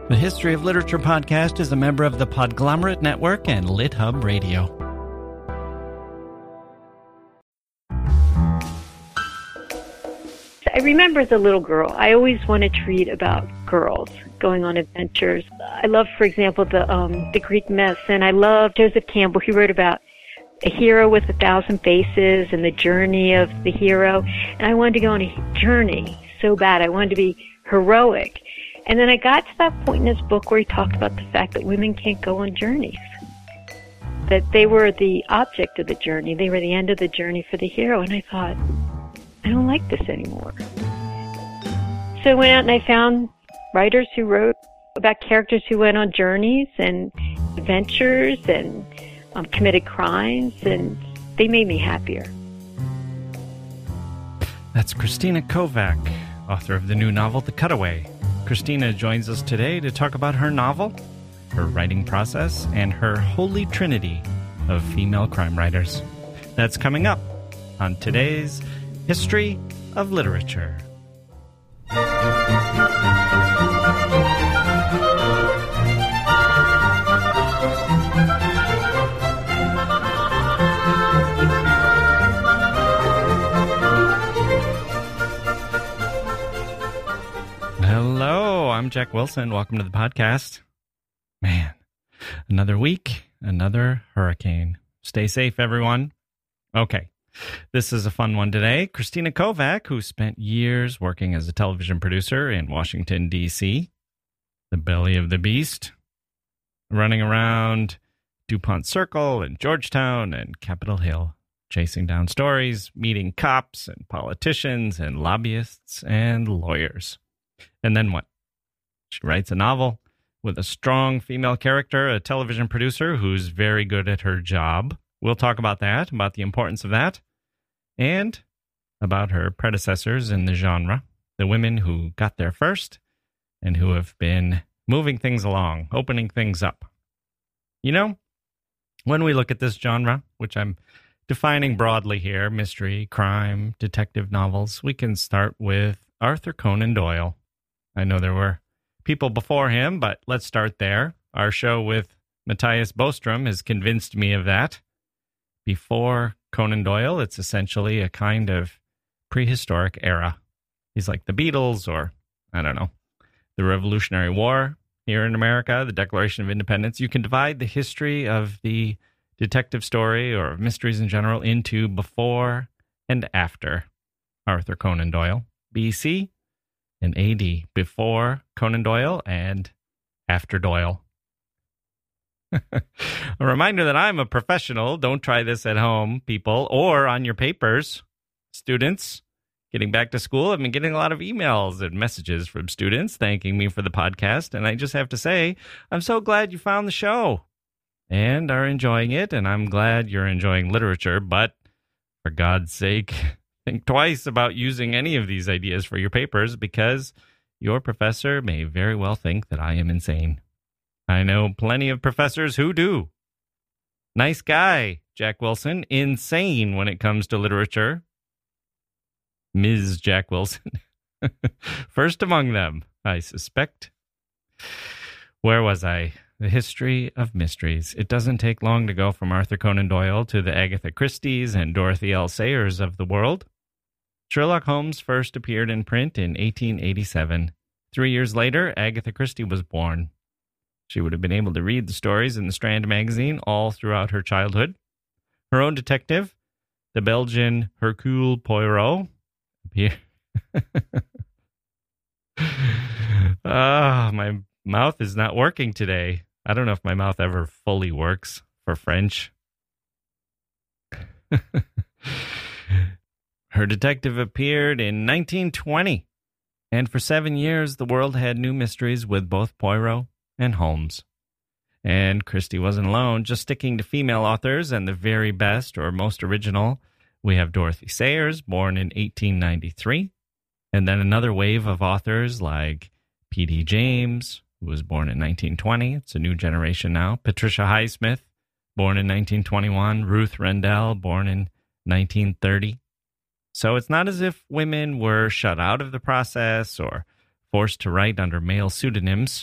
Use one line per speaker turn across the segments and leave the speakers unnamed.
The History of Literature podcast is a member of the Podglomerate Network and LitHub Radio.
I remember as a little girl, I always wanted to read about girls going on adventures. I loved, for example, the Greek myths, and I loved Joseph Campbell. He wrote about a hero with 1,000 faces and the journey of the hero. And I wanted to go on a journey so bad. I wanted to be heroic. And then I got to that point in his book where he talked about the fact that women can't go on journeys, that they were the object of the journey. They were the end of the journey for the hero. And I thought, I don't like this anymore. So I went out and I found writers who wrote about characters who went on journeys and adventures and committed crimes, and they made me happier.
That's Christina Kovac, author of the new novel, The Cutaway. Christina joins us today to talk about her novel, her writing process, and her holy trinity of female crime writers. That's coming up on today's History of Literature. Hello, I'm Jack Wilson. Welcome to the podcast. Man, another week, another hurricane. Stay safe, everyone. Okay, this is a fun one today. Christina Kovac, who spent years working as a television producer in Washington, D.C., the belly of the beast, running around DuPont Circle and Georgetown and Capitol Hill, chasing down stories, meeting cops and politicians and lobbyists and lawyers. And then what? She writes a novel with a strong female character, a television producer who's very good at her job. We'll talk about that, about the importance of that, and about her predecessors in the genre, the women who got there first and who have been moving things along, opening things up. You know, when we look at this genre, which I'm defining broadly here, mystery, crime, detective novels, we can start with Arthur Conan Doyle. I know there were people before him, but let's start there. Our show with Matthias Bostrom has convinced me of that. Before Conan Doyle, it's essentially a kind of prehistoric era. He's like the Beatles or, I don't know, the Revolutionary War here in America, the Declaration of Independence. You can divide the history of the detective story or of mysteries in general into before and after Arthur Conan Doyle, BC and AD, before Conan Doyle and after Doyle. A reminder that I'm a professional. Don't try this at home, people, or on your papers. Students, getting back to school, I've been getting a lot of emails and messages from students thanking me for the podcast, and I just have to say, I'm so glad you found the show and are enjoying it, and I'm glad you're enjoying literature, but for God's sake, think twice about using any of these ideas for your papers, because your professor may very well think that I am insane. I know plenty of professors who do. Nice guy, Jack Wilson. Insane when it comes to literature. Ms. Jack Wilson. First among them, I suspect. Where was I? The history of mysteries. It doesn't take long to go from Arthur Conan Doyle to the Agatha Christies and Dorothy L. Sayers of the world. Sherlock Holmes first appeared in print in 1887. 3 years later, Agatha Christie was born. She would have been able to read the stories in the Strand magazine all throughout her childhood. Her own detective, the Belgian Hercule Poirot, appeared. My mouth is not working today. I don't know if my mouth ever fully works for French. Her detective appeared in 1920, and for 7 years the world had new mysteries with both Poirot and Holmes. And Christie wasn't alone, just sticking to female authors and the very best or most original. We have Dorothy Sayers, born in 1893, and then another wave of authors like P.D. James, who was born in 1920. It's a new generation now. Patricia Highsmith, born in 1921. Ruth Rendell, born in 1930. So it's not as if women were shut out of the process or forced to write under male pseudonyms.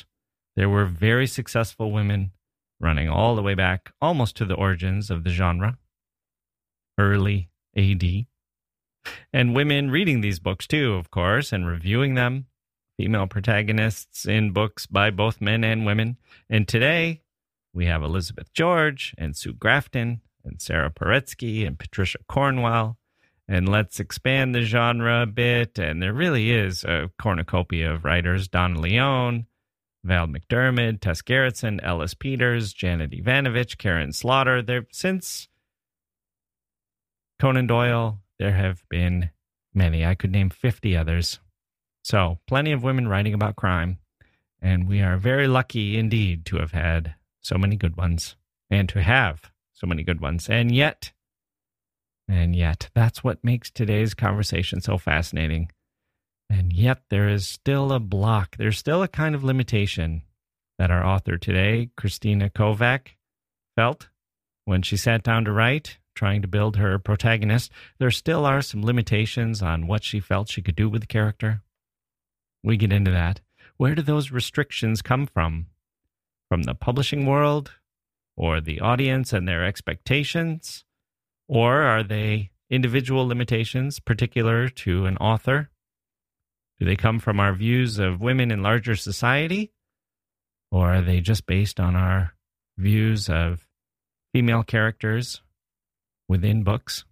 There were very successful women running all the way back almost to the origins of the genre, early AD. And women reading these books too, of course, and reviewing them. Female protagonists in books by both men and women. And today, we have Elizabeth George and Sue Grafton and Sarah Paretsky and Patricia Cornwell. And let's expand the genre a bit. And there really is a cornucopia of writers. Donna Leon, Val McDermid, Tess Gerritsen, Ellis Peters, Janet Ivanovich, Karen Slaughter. Since Conan Doyle, there have been many. I could name 50 others. So, plenty of women writing about crime. And we are very lucky indeed to have had so many good ones. And to have so many good ones. And yet, that's what makes today's conversation so fascinating. And yet, there is still a block. There's still a kind of limitation that our author today, Christina Kovac, felt when she sat down to write, trying to build her protagonist. There still are some limitations on what she felt she could do with the character. We get into that. Where do those restrictions come from? From the publishing world? Or the audience and their expectations? Or are they individual limitations particular to an author? Do they come from our views of women in larger society? Or are they just based on our views of female characters within books?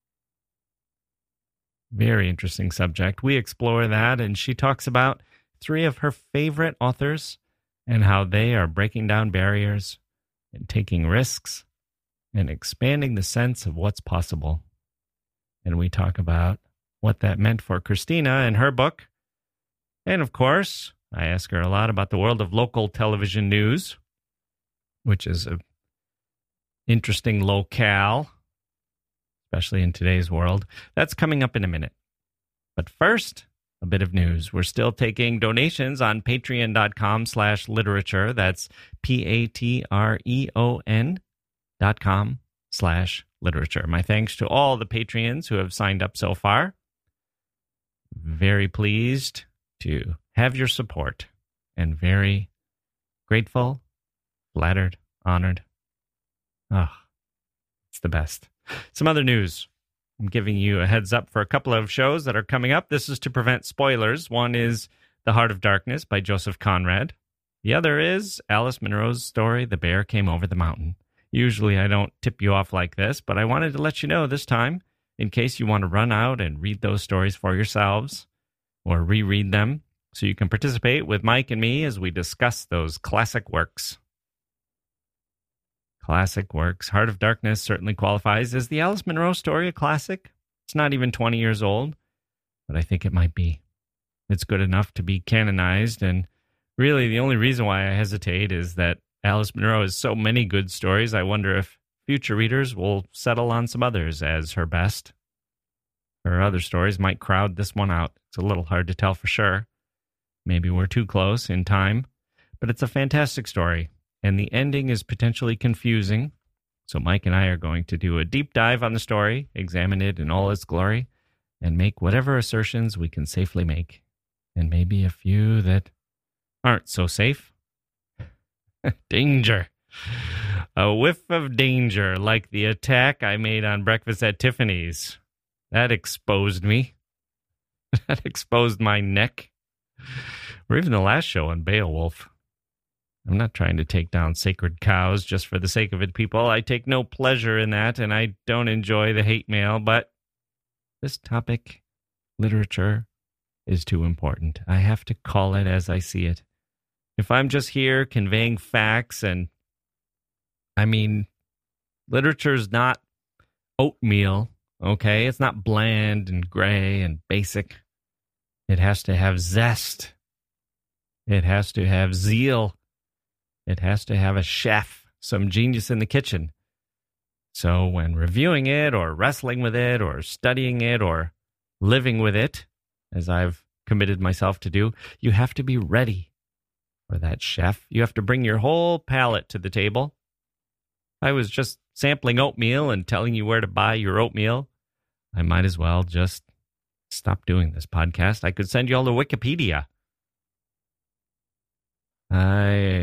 Very interesting subject. We explore that, and she talks about 3 of her favorite authors and how they are breaking down barriers and taking risks and expanding the sense of what's possible. And we talk about what that meant for Christina and her book. And of course, I ask her a lot about the world of local television news, which is an interesting locale, especially in today's world. That's coming up in a minute. But first, a bit of news. We're still taking donations on patreon.com/literature. That's patreon.com/literature. My thanks to all the Patreons who have signed up so far. Very pleased to have your support and very grateful, flattered, honored. Oh, it's the best. Some other news. I'm giving you a heads up for a couple of shows that are coming up. This is to prevent spoilers. One is The Heart of Darkness by Joseph Conrad. The other is Alice Munro's story, The Bear Came Over the Mountain. Usually I don't tip you off like this, but I wanted to let you know this time, in case you want to run out and read those stories for yourselves or reread them, so you can participate with Mike and me as we discuss those classic works. Classic works. Heart of Darkness certainly qualifies. Is the Alice Munro story a classic? It's not even 20 years old, but I think it might be. It's good enough to be canonized, and really the only reason why I hesitate is that Alice Munro has so many good stories. I wonder if future readers will settle on some others as her best. Her other stories might crowd this one out. It's a little hard to tell for sure. Maybe we're too close in time, but it's a fantastic story. And the ending is potentially confusing. So Mike and I are going to do a deep dive on the story, examine it in all its glory, and make whatever assertions we can safely make. And maybe a few that aren't so safe. Danger. A whiff of danger, like the attack I made on Breakfast at Tiffany's. That exposed me. That exposed my neck. Or even the last show on Beowulf. I'm not trying to take down sacred cows just for the sake of it, people. I take no pleasure in that, and I don't enjoy the hate mail, but this topic, literature, is too important. I have to call it as I see it. If I'm just here conveying facts, and I mean, literature's not oatmeal, okay? It's not bland and gray and basic. It has to have zest. It has to have zeal. It has to have a chef, some genius in the kitchen. So when reviewing it or wrestling with it or studying it or living with it, as I've committed myself to do, you have to be ready for that chef. You have to bring your whole palate to the table. I was just sampling oatmeal and telling you where to buy your oatmeal. I might as well just stop doing this podcast. I could send you all to Wikipedia.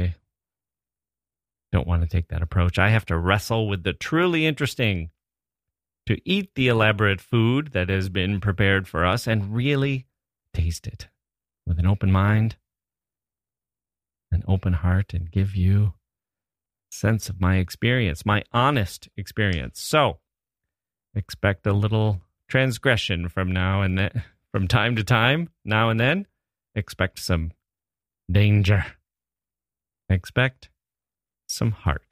don't want to take that approach. I have to wrestle with the truly interesting, to eat the elaborate food that has been prepared for us and really taste it with an open mind, an open heart, and give you a sense of my experience, my honest experience. So expect a little transgression from now and then, from time to time, now and then. Expect some danger. Expect some heart.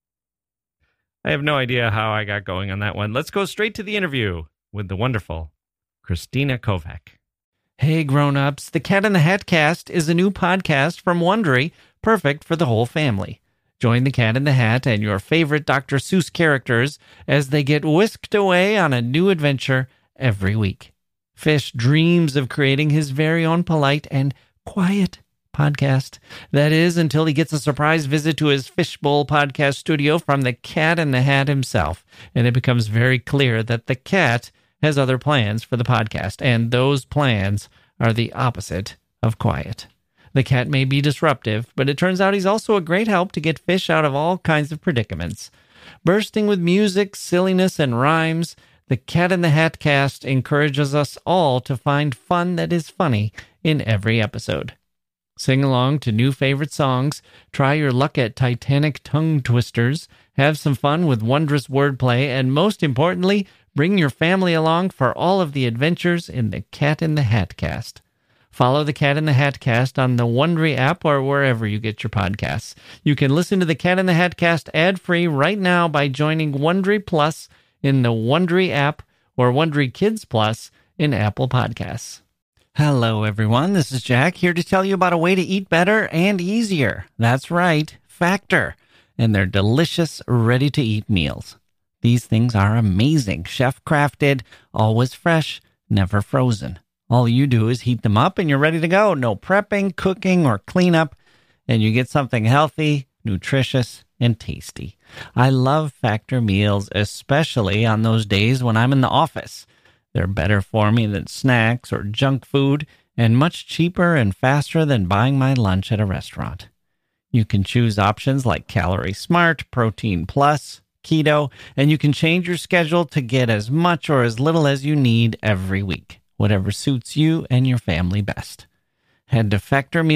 I have no idea how I got going on that one. Let's go straight to the interview with the wonderful Christina Kovac. Hey, grown-ups. The Cat in the Hat Cast is a new podcast from Wondery, perfect for the whole family. Join the Cat in the Hat and your favorite Dr. Seuss characters as they get whisked away on a new adventure every week. Fish dreams of creating his very own polite and quiet podcast. That is, until he gets a surprise visit to his Fishbowl podcast studio from the Cat in the Hat himself. And it becomes very clear that the cat has other plans for the podcast, and those plans are the opposite of quiet. The cat may be disruptive, but it turns out he's also a great help to get Fish out of all kinds of predicaments. Bursting with music, silliness, and rhymes, the Cat in the Hat Cast encourages us all to find fun that is funny in every episode. Sing along to new favorite songs, try your luck at Titanic tongue twisters, have some fun with wondrous wordplay, and most importantly, bring your family along for all of the adventures in the Cat in the Hat Cast. Follow the Cat in the Hat Cast on the Wondery app or wherever you get your podcasts. You can listen to the Cat in the Hat Cast ad-free right now by joining Wondery Plus in the Wondery app or Wondery Kids Plus in Apple Podcasts. Hello, everyone. This is Jack here to tell you about a way to eat better and easier. That's right, Factor, and their delicious, ready-to-eat meals. These things are amazing, chef-crafted, always fresh, never frozen. All you do is heat them up and you're ready to go. No prepping, cooking, or cleanup, and you get something healthy, nutritious, and tasty. I love Factor meals, especially on those days when I'm in the office. They're better for me than snacks or junk food, and much cheaper and faster than buying my lunch at a restaurant. You can choose options like Calorie Smart, Protein Plus, Keto, and you can change your schedule to get as much or as little as you need every week, whatever suits you and your family best. Head to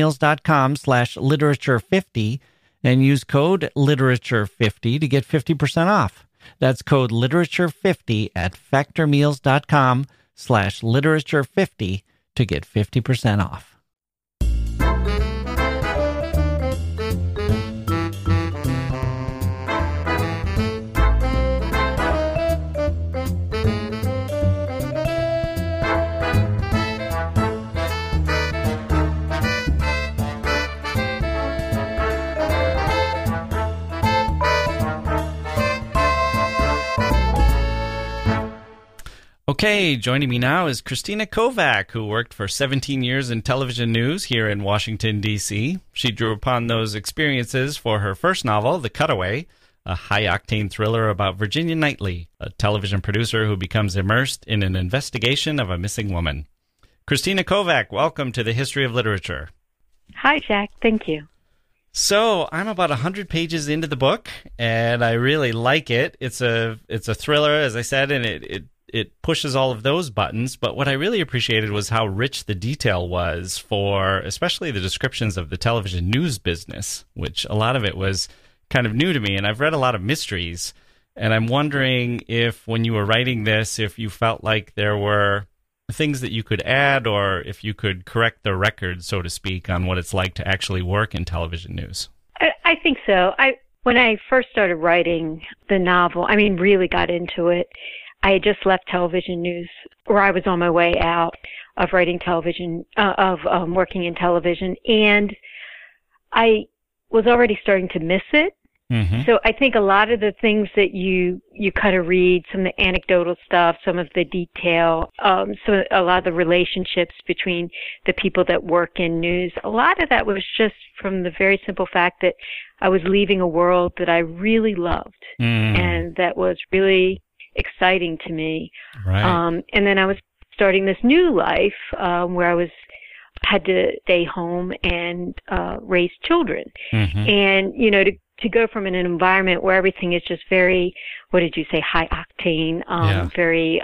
factormeals.com/literature50 and use code literature50 to get 50% off. That's code literature50 at factormeals.com/literature50 to get 50% off. Okay, joining me now is Christina Kovac, who worked for 17 years in television news here in Washington, D.C. She drew upon those experiences for her first novel, The Cutaway, a high-octane thriller about Virginia Knightley, a television producer who becomes immersed in an investigation of a missing woman. Christina Kovac, welcome to the History of Literature.
Hi, Jack. Thank you.
So I'm about 100 pages into the book, and I really like it. It's a thriller, as I said, and it pushes all of those buttons, but what I really appreciated was how rich the detail was for especially the descriptions of the television news business, which a lot of it was kind of new to me, and I've read a lot of mysteries, and I'm wondering if when you were writing this, if you felt like there were things that you could add or if you could correct the record, so to speak, on what it's like to actually work in television news.
I think so. When I first started writing the novel, really got into it, I had just left television news, or I was on my way out of writing television, working in television, and I was already starting to miss it. Mm-hmm. So I think a lot of the things that you kind of read, some of the anecdotal stuff, some of the detail, a lot of the relationships between the people that work in news, a lot of that was just from the very simple fact that I was leaving a world that I really loved and that was really exciting to me. Right. And then I was starting this new life where I had to stay home and raise children. Mm-hmm. And, to go from an environment where everything is just very, what did you say, high octane, very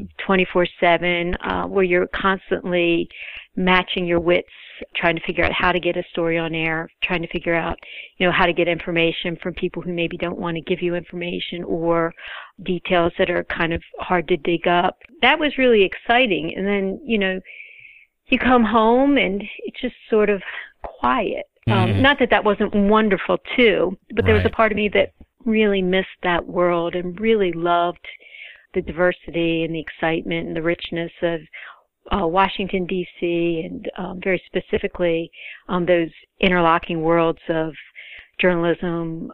24/7, where you're constantly matching your wits, trying to figure out how to get a story on air, trying to figure out, how to get information from people who maybe don't want to give you information or details that are kind of hard to dig up. That was really exciting. And then, you come home and it's just sort of quiet. Not that that wasn't wonderful too, but there was a part of me that really missed that world and really loved the diversity and the excitement and the richness of Washington, D.C., and very specifically those interlocking worlds of journalism,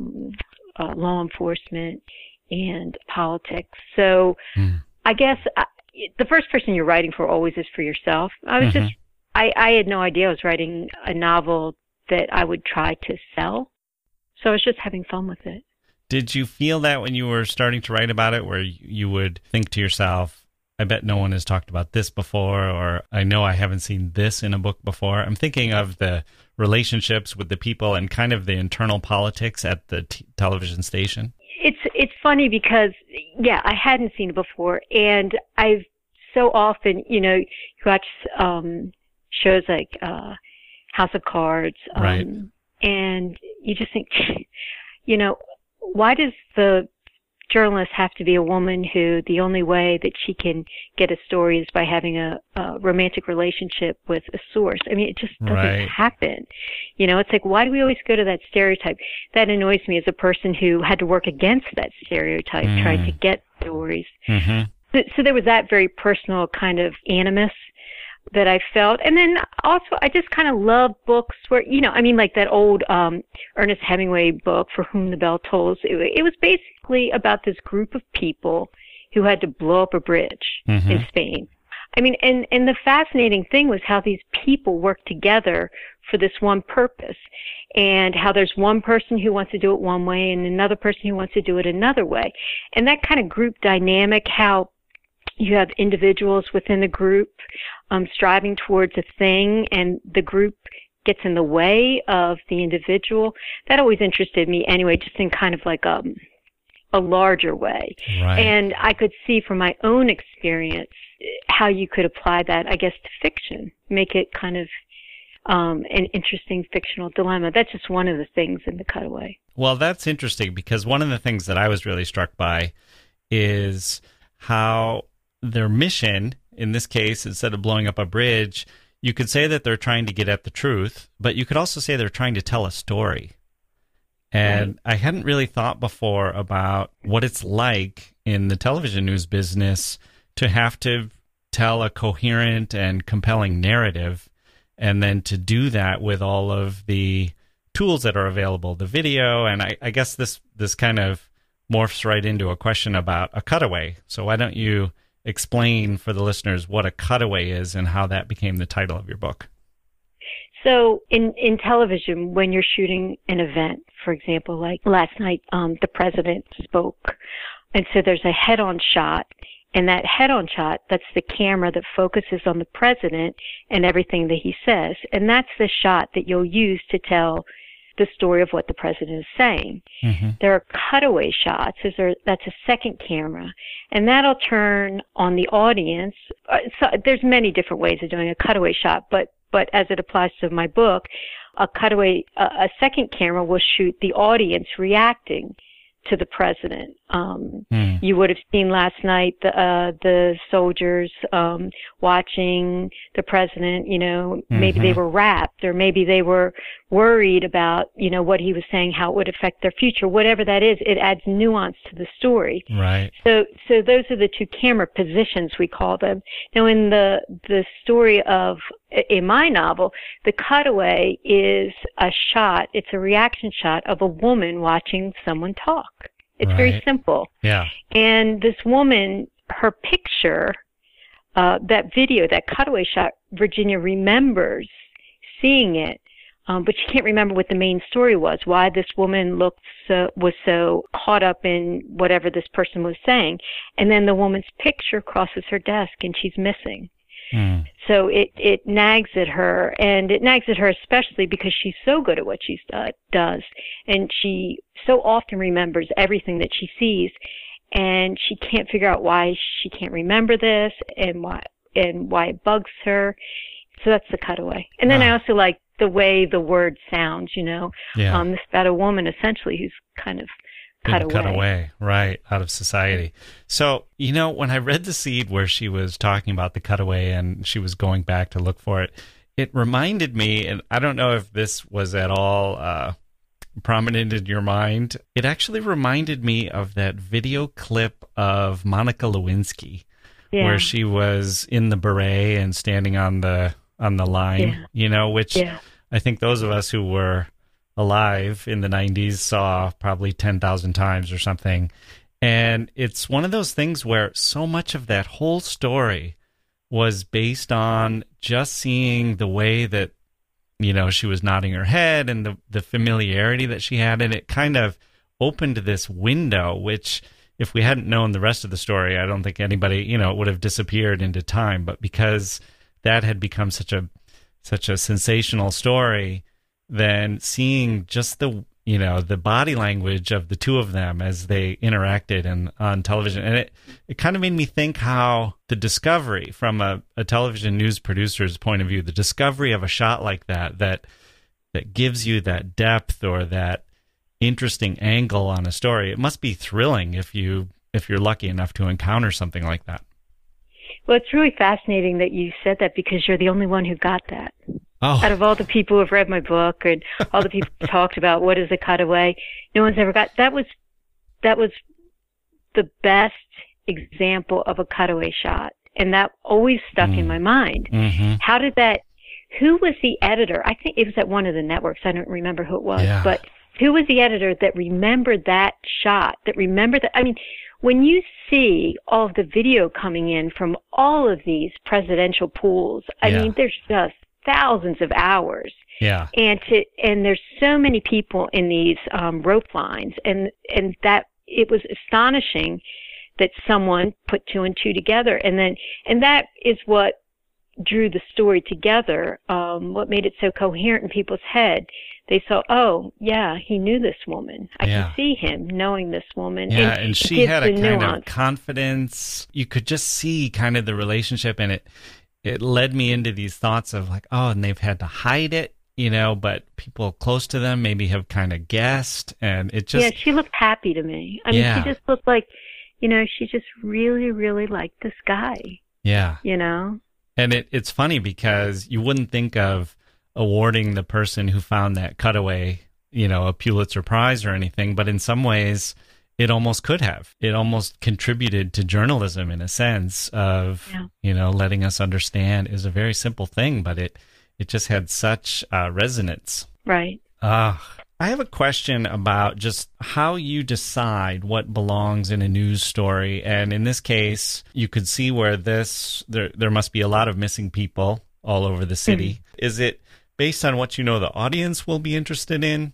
law enforcement, and politics. So I guess the first person you're writing for always is for yourself. I was I had no idea I was writing a novel that I would try to sell. So I was just having fun with it.
Did you feel that when you were starting to write about it, where you would think to yourself, I bet no one has talked about this before, or I know I haven't seen this in a book before? I'm thinking of the relationships with the people and kind of the internal politics at the television station.
It's funny because, I hadn't seen it before, and I've so often, you watch shows like House of Cards, and you just think, why does the journalist have to be a woman who the only way that she can get a story is by having a romantic relationship with a source? I mean, it just doesn't happen. It's like, why do we always go to that stereotype? That annoys me as a person who had to work against that stereotype, trying to get stories. So there was that very personal kind of animus that I felt. And then also I just kind of love books where, like that old Ernest Hemingway book, For Whom the Bell Tolls. It was basically about this group of people who had to blow up a bridge in Spain. I mean, and the fascinating thing was how these people worked together for this one purpose, and how there's one person who wants to do it one way and another person who wants to do it another way. And that kind of group dynamic, how you have individuals within the group striving towards a thing, and the group gets in the way of the individual. That always interested me anyway, just in kind of like a larger way. And I could see from my own experience how you could apply that, I guess, to fiction, make it kind of an interesting fictional dilemma. That's just one of the things in The Cutaway.
Well, that's interesting, because one of the things that I was really struck by is how their mission, in this case, instead of blowing up a bridge, you could say that they're trying to get at the truth, but you could also say they're trying to tell a story. And I hadn't really thought before about what it's like in the television news business to have to tell a coherent and compelling narrative, and then to do that with all of the tools that are available, the video. And I guess this kind of morphs right into a question about a cutaway. So why don't you explain for the listeners what a cutaway is and how that became the title of your book?
So in television, when you're shooting an event, for example, like last night, the president spoke. And so there's a head-on shot. And that head-on shot, that's the camera that focuses on the president and everything that he says. And that's the shot that you'll use to tell the story of what the president is saying. There are cutaway shots. That's a second camera, and that'll turn on the audience. So there's many different ways of doing a cutaway shot, but as it applies to my book, a second camera will shoot the audience reacting to the president. You would have seen last night the soldiers watching the president. Maybe they were rapt, or maybe they were worried about what he was saying, how it would affect their future. Whatever that is, it adds nuance to the story. So those are the two camera positions, we call them. Now, in the story in my novel, the cutaway is a shot. It's a reaction shot of a woman watching someone talk. It's very simple. And this woman, her picture, that video, that cutaway shot, Virginia remembers seeing it, but she can't remember what the main story was, why this woman was so caught up in whatever this person was saying. And then the woman's picture crosses her desk and she's missing.
Mm.
So it nags at her, and it nags at her especially because she's so good at what she does, and she so often remembers everything that she sees, and she can't figure out why she can't remember this and why it bugs her. So that's the cutaway. And then I also like the way the word sounds,
Yeah.
It's about a woman essentially who's kind of cut away,
right, out of society. So, when I read the seed where she was talking about the cutaway and she was going back to look for it, it reminded me, and I don't know if this was at all prominent in your mind, it actually reminded me of that video clip of Monica Lewinsky, where she was in the beret and standing on the line, which I think those of us who were alive in the 90s saw probably 10,000 times or something. And it's one of those things where so much of that whole story was based on just seeing the way that, she was nodding her head and the familiarity that she had. And it kind of opened this window, which if we hadn't known the rest of the story, I don't think anybody, it would have disappeared into time. But because that had become such a sensational story, then seeing just the body language of the two of them as they interacted on television, and it kind of made me think how the discovery from a television news producer's point of view, the discovery of a shot like that gives you that depth or that interesting angle on a story, it must be thrilling if you're lucky enough to encounter something like that.
Well, it's really fascinating that you said that because you're the only one who got that.
Oh.
Out of all the people who have read my book and all the people who talked about what is a cutaway, no one's ever got that. Was the best example of a cutaway shot, and that always stuck in my mind.
Mm-hmm.
How did that? Who was the editor? I think it was at one of the networks. I don't remember who it was, but who was the editor that remembered that shot? That remembered that? I mean, when you see all of the video coming in from all of these presidential pools, I mean, there's just thousands of hours.
Yeah.
And there's so many people in these rope lines, and that it was astonishing that someone put two and two together, and that is what drew the story together. What made it so coherent in people's head? They saw, oh yeah, he knew this woman. I can see him knowing this woman.
Yeah, and she had a kind of confidence. You could just see kind of the relationship, and it led me into these thoughts of like, oh, and they've had to hide it, but people close to them maybe have kind of guessed, and it just...
Yeah, she looked happy to me. I mean, she just looked like, she just really, really liked this guy.
Yeah.
And
it's funny because you wouldn't think of awarding the person who found that cutaway, a Pulitzer Prize or anything, but in some ways it almost could have. It almost contributed to journalism in a sense of, letting us understand is a very simple thing, but it just had such resonance.
Right.
I have a question about just how you decide what belongs in a news story. And in this case, you could see where there must be a lot of missing people all over the city. Mm-hmm. Is it based on what the audience will be interested in?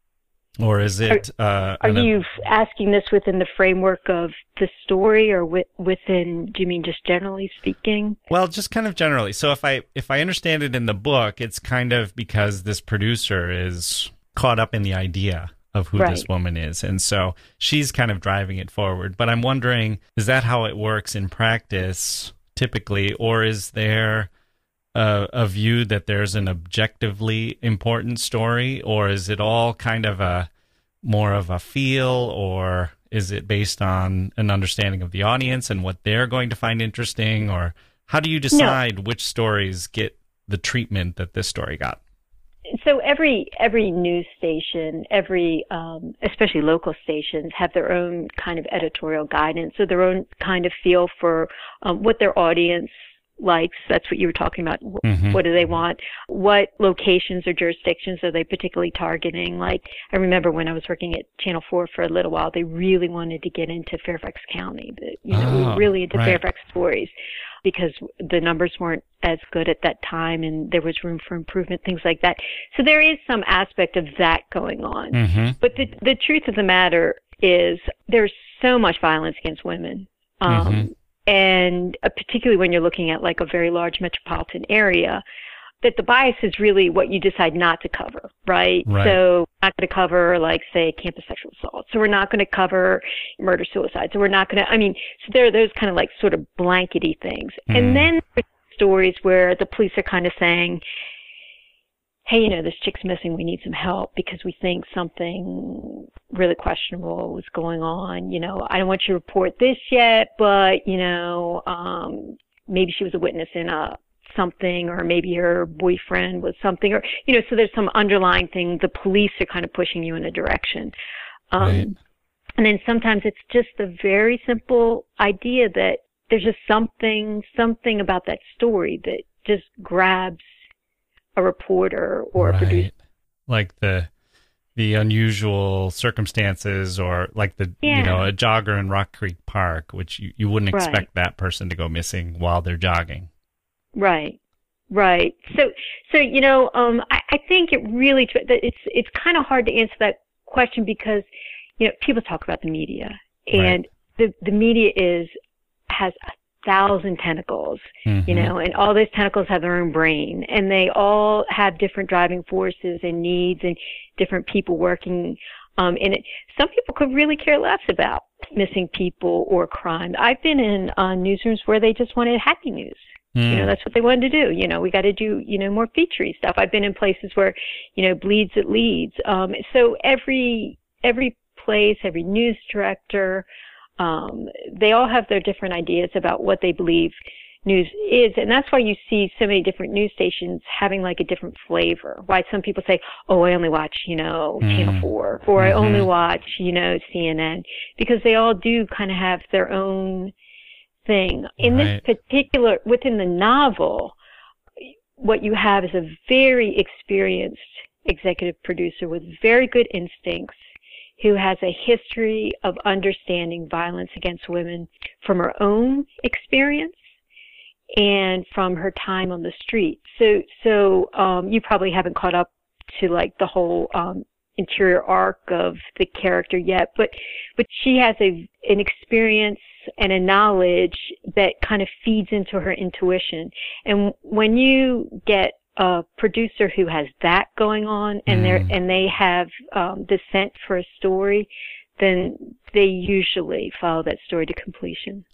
Or is it... Are
you asking this within the framework of the story, or within, do you mean just generally speaking?
Well, just kind of generally. So if I understand it in the book, it's kind of because this producer is caught up in the idea of who this woman is. And so she's kind of driving it forward. But I'm wondering, is that how it works in practice typically, or is there a view that there's an objectively important story, or is it all kind of more of a feel, or is it based on an understanding of the audience and what they're going to find interesting, or how do you decide which stories get the treatment that this story got?
So every news station, especially local stations, have their own kind of editorial guidance, or their own kind of feel for what their audience likes. That's what you were talking about. Mm-hmm. What do they want? What locations or jurisdictions are they particularly targeting? Like, I remember when I was working at Channel 4 for a little while, they really wanted to get into Fairfax County. We were really into Fairfax stories because the numbers weren't as good at that time and there was room for improvement, things like that. So there is some aspect of that going on.
Mm-hmm.
But the truth of the matter is there's so much violence against women. and particularly when you're looking at like a very large metropolitan area, that the bias is really what you decide not to cover, right?
Right.
So we're not going to cover, like, say, campus sexual assault. So we're not going to cover murder-suicide. So we're not going to, so there are those kind of like sort of blankety things. And then there's stories where the police are kind of saying, hey, this chick's missing. We need some help because we think something really questionable is going on. I don't want you to report this yet, but, maybe she was a witness in something, or maybe her boyfriend was something, or, so there's some underlying thing. The police are kind of pushing you in a direction.
Right.
And then sometimes it's just the very simple idea that there's just something about that story that just grabs a reporter or a producer.
Like the unusual circumstances, or like a jogger in Rock Creek Park, which you wouldn't expect that person to go missing while they're jogging. Right. So I think it really it's kind of hard to answer that question because people talk about the media, and the media has 1,000 tentacles, and all those tentacles have their own brain, and they all have different driving forces and needs and different people working in it. Some people could really care less about missing people or crime. I've been in newsrooms where they just wanted happy news. That's what they wanted to do. We got to do, more featurey stuff. I've been in places where, bleeds it leads. So every place, every news director, they all have their different ideas about what they believe news is. And that's why you see so many different news stations having like a different flavor. Why some people say, oh, I only watch, Channel 4, or I only watch, CNN, because they all do kind of have their own thing. In this particular, within the novel, what you have is a very experienced executive producer with very good instincts, who has a history of understanding violence against women from her own experience and from her time on the street. So you probably haven't caught up to like the whole interior arc of the character yet, but she has an experience and a knowledge that kind of feeds into her intuition. And when you get a producer who has that going on, and they have the scent for a story, then they usually follow that story to completion.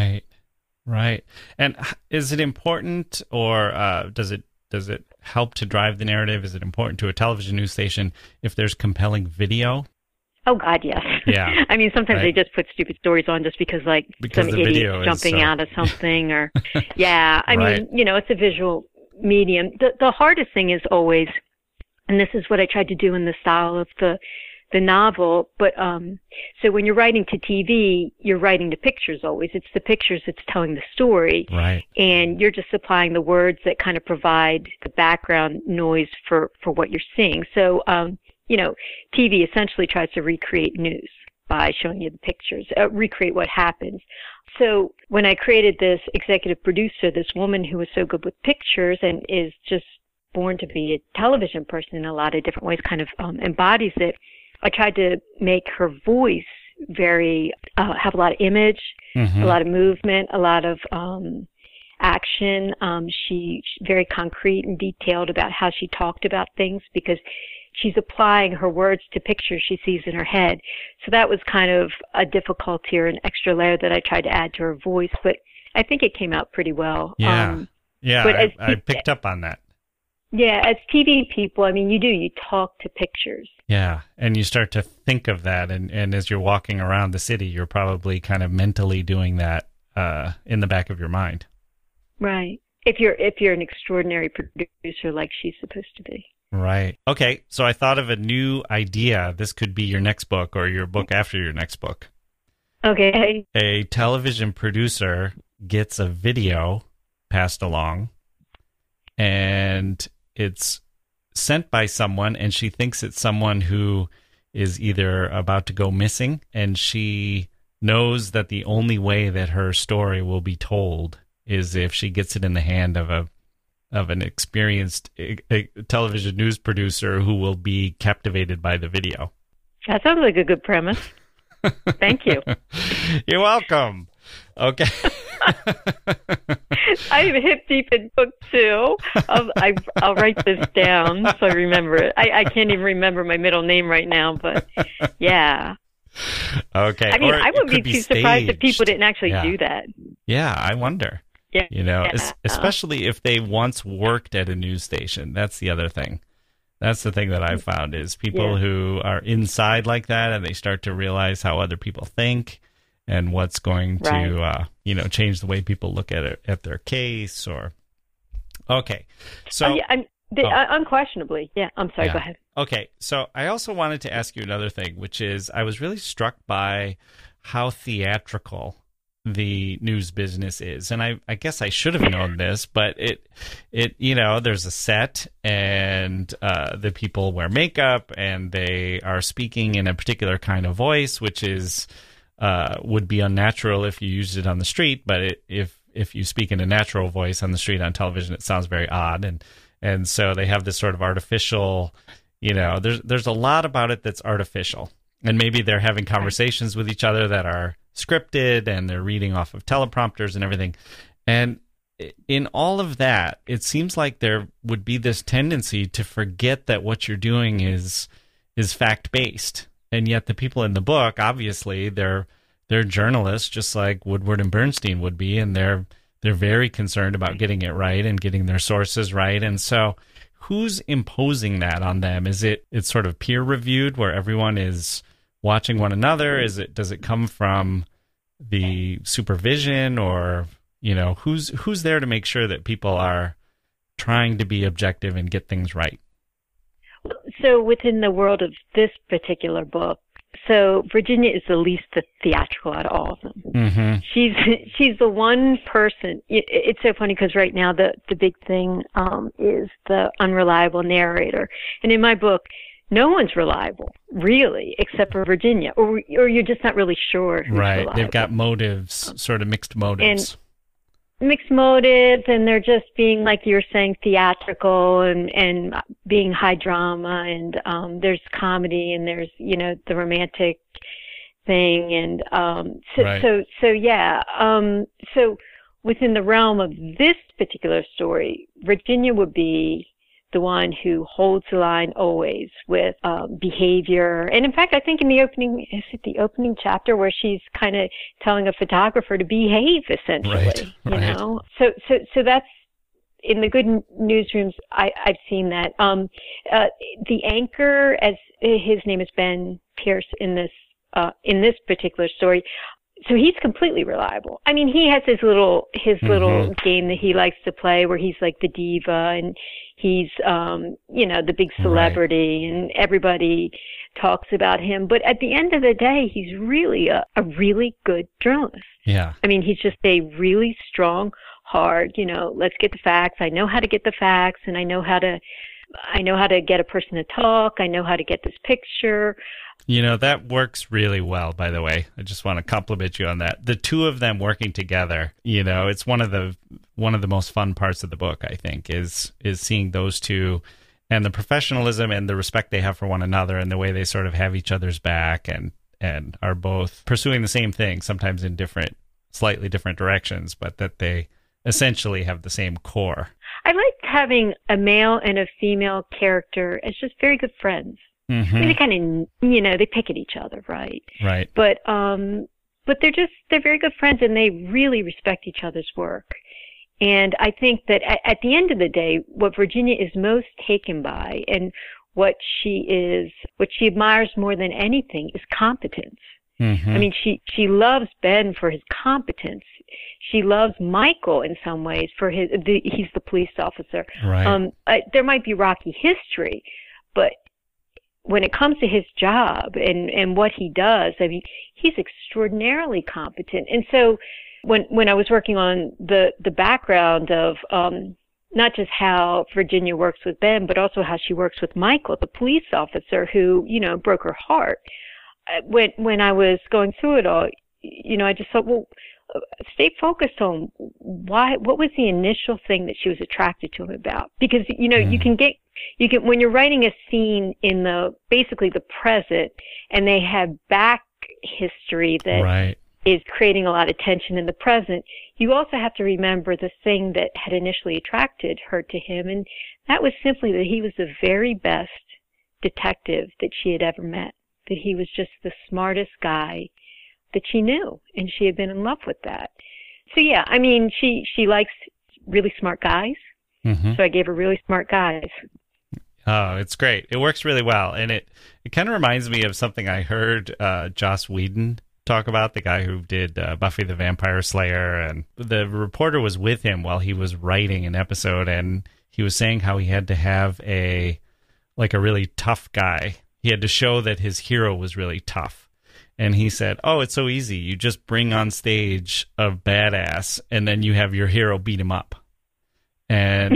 Right. And is it important, or does it help to drive the narrative? Is it important to a television news station if there's compelling video?
Oh, God, yes.
Yeah.
Sometimes they just put stupid stories on just because some idiot's jumping out of something, or I mean, it's a visual medium. The hardest thing is always, and this is what I tried to do in the style of the novel, but so when you're writing to TV, you're writing to pictures always. It's the pictures that's telling the story,
right? And
you're just supplying the words that kind of provide the background noise for what you're seeing. So TV essentially tries to recreate news by showing you the pictures, recreate what happens. So when I created this executive producer, this woman who was so good with pictures and is just born to be a television person in a lot of different ways, kind of embodies it, I tried to make her voice very, have a lot of image, a lot of movement, a lot of action. She's very concrete and detailed about how she talked about things, because she's applying her words to pictures she sees in her head. So that was kind of a difficulty or an extra layer that I tried to add to her voice, but I think it came out pretty well.
But I picked up on that.
Yeah, as TV people, you talk to pictures.
Yeah, and you start to think of that, and as you're walking around the city, you're probably kind of mentally doing that in the back of your mind.
Right. If you're an extraordinary producer like she's supposed to be.
Right. Okay, so I thought of a new idea. This could be your next book or your book after your next book.
Okay.
A television producer gets a video passed along, and it's sent by someone, and she thinks it's someone who is either about to go missing, and she knows that the only way that her story will be told is if she gets it in the hand of an experienced television news producer who will be captivated by the video.
That sounds like a good premise. Thank you.
You're welcome. Okay.
I'm hip deep in book 2. I'll write this down so I remember it. I can't even remember my middle name right now, but yeah.
Okay.
I mean, I wouldn't be too surprised if people didn't actually do that.
Yeah, I wonder.
Yeah.
You know, especially if they once worked at a news station. That's the other thing. That's the thing that I've found is people who are inside like that and they start to realize how other people think and what's going to, change the way people look at it, at their case or. Okay. So.
Unquestionably. Yeah. I'm sorry.
Yeah.
Go ahead.
Okay. So I also wanted to ask you another thing, which is I was really struck by how theatrical the news business is. And I guess I should have known this, but it there's a set and the people wear makeup and they are speaking in a particular kind of voice, which is would be unnatural if you used it on the street. But if you speak in a natural voice on the street on television, it sounds very odd. And so they have this sort of artificial, there's a lot about it that's artificial. And maybe they're having conversations with each other that are scripted and they're reading off of teleprompters and everything. And in all of that, it seems like there would be this tendency to forget that what you're doing is fact-based. And yet the people in the book, obviously, they're journalists just like Woodward and Bernstein would be, and they're very concerned about getting it right and getting their sources right. And so who's imposing that on them? It's sort of peer reviewed where everyone is watching one another? Does it come from the supervision or, who's there to make sure that people are trying to be objective and get things right?
So within the world of this particular book, so Virginia is the least theatrical out of all of them.
Mm-hmm.
She's the one person. It's so funny because right now the big thing is the unreliable narrator. And in my book, no one's reliable, really, except for Virginia, or you're just not really sure who's reliable.
They've got motives, sort of mixed motives.
And mixed motives, and they're just being, like you were saying, theatrical and being high drama, and there's comedy, and there's, the romantic thing, and so within the realm of this particular story, Virginia would be the one who holds the line always with behavior. And in fact, I think in the opening chapter where she's kind of telling a photographer to behave, essentially, you know? So that's, in the good newsrooms, I've seen that. The anchor, as his name is Ben Pierce in this particular story, so he's completely reliable. I mean, he has his little game that he likes to play where he's like the diva and he's, the big celebrity and everybody talks about him. But at the end of the day, he's really a really good journalist.
Yeah.
I mean, he's just a really strong, hard, let's get the facts. I know how to get the facts and I know how to get a person to talk. I know how to get this picture.
That works really well, by the way. I just want to compliment you on that. The two of them working together, it's one of the most fun parts of the book, I think, is seeing those two and the professionalism and the respect they have for one another and the way they sort of have each other's back and are both pursuing the same thing, sometimes in slightly different directions, but that they essentially have the same core.
I like having a male and a female character as just very good friends.
Mm-hmm.
I mean, they kind of, they pick at each other, right?
Right.
But they're very good friends and they really respect each other's work. And I think that at the end of the day, what Virginia is most taken by and what she admires more than anything is competence.
Mm-hmm.
I mean, she loves Ben for his competence. She loves Michael in some ways for he's the police officer.
Right.
There might be rocky history, but when it comes to his job and what he does, I mean, he's extraordinarily competent. And so when I was working on the background of not just how Virginia works with Ben, but also how she works with Michael, the police officer who, broke her heart. When I was going through it all, I just thought, well, stay focused on what was the initial thing that she was attracted to him about? Because, you can when you're writing a scene in basically the present and they have back history that,
right.
is creating a lot of tension in the present, you also have to remember the thing that had initially attracted her to him, and that was simply that he was the very best detective that she had ever met, that he was just the smartest guy that she knew, and she had been in love with that. So yeah, I mean, she likes really smart guys, so I gave her really smart guys.
Oh, it's great. It works really well, and it kind of reminds me of something I heard Joss Whedon talk about, the guy who did Buffy the Vampire Slayer, and the reporter was with him while he was writing an episode, and he was saying how he had to have a really tough guy. He had to show that his hero was really tough. And he said, oh, it's so easy. You just bring on stage a badass, and then you have your hero beat him up. And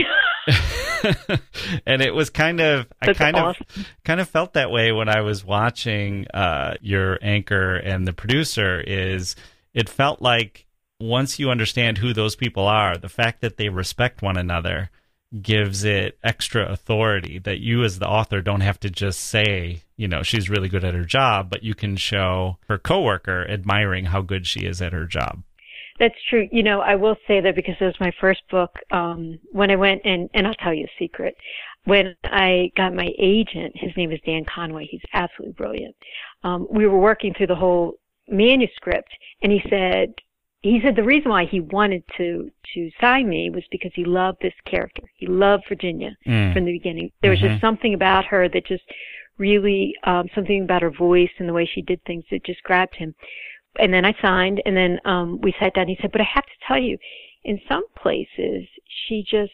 and it was kind of, I kind of felt that way when I was watching your anchor and the producer. Is it felt like once you understand who those people are, the fact that they respect one another gives it extra authority, that you as the author don't have to just say, you know, she's really good at her job, but you can show her coworker admiring how good she is at her job.
That's true. You know, I will say that because it was my first book, when I went and I'll tell you a secret, when I got my agent, his name is Dan Conway, he's absolutely brilliant. We were working through the whole manuscript, and he said the reason why he wanted to sign me was because he loved this character. He loved Virginia from the beginning. There was just something about her that just really, something about her voice and the way she did things that just grabbed him. And then I signed, and then we sat down. He said, but I have to tell you, in some places, she just,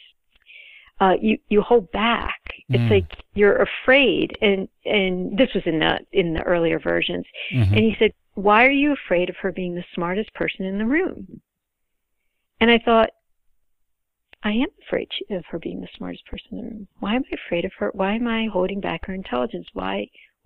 you hold back. It's like you're afraid. And this was in the earlier versions. And he said, why are you afraid of her being the smartest person in the room? And I thought, I am afraid of her being the smartest person in the room. Why am I afraid of her? Why am I holding back her intelligence? Why?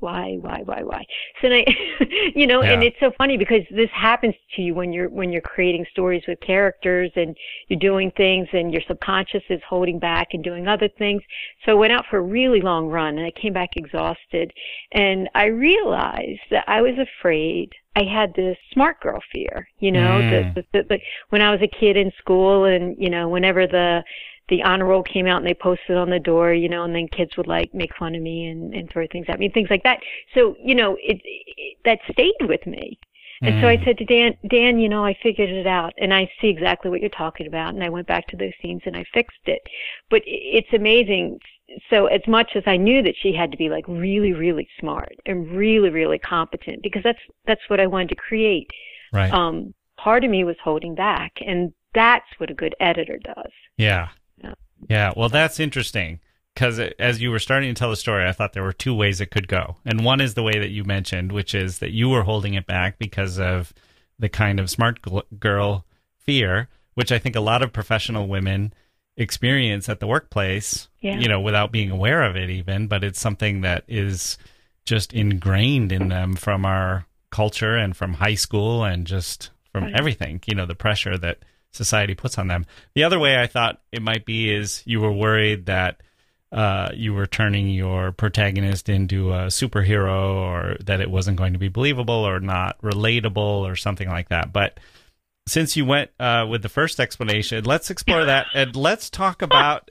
So I, you know, and it's so funny because this happens to you when you're creating stories with characters and you're doing things and your subconscious is holding back and doing other things. So I went out for a really long run and I came back exhausted, and I realized that I was afraid. I had this smart girl fear, you know, the when I was a kid in school, and, you know, whenever the honor roll came out and they posted on the door, you know, and then kids would like make fun of me and throw things at me, things like that. So, you know, that stayed with me. And so I said to Dan, you know, I figured it out, and I see exactly what you're talking about. And I went back to those scenes and I fixed it. But it's amazing. So as much as I knew that she had to be like really, really smart and really, really competent, because that's what I wanted to create.
Right.
Part of me was holding back, and that's what a good editor does.
Yeah. Yeah, well, that's interesting, because as you were starting to tell the story, I thought there were two ways it could go. And one is the way that you mentioned, which is that you were holding it back because of the kind of smart girl fear, which I think a lot of professional women experience at the workplace, you know, without being aware of it even, but it's something that is just ingrained in them from our culture and from high school and just from everything, you know, the pressure that society puts on them. The other way I thought it might be is you were worried that you were turning your protagonist into a superhero, or that it wasn't going to be believable or not relatable or something like that. But since you went with the first explanation, let's explore that, and let's talk about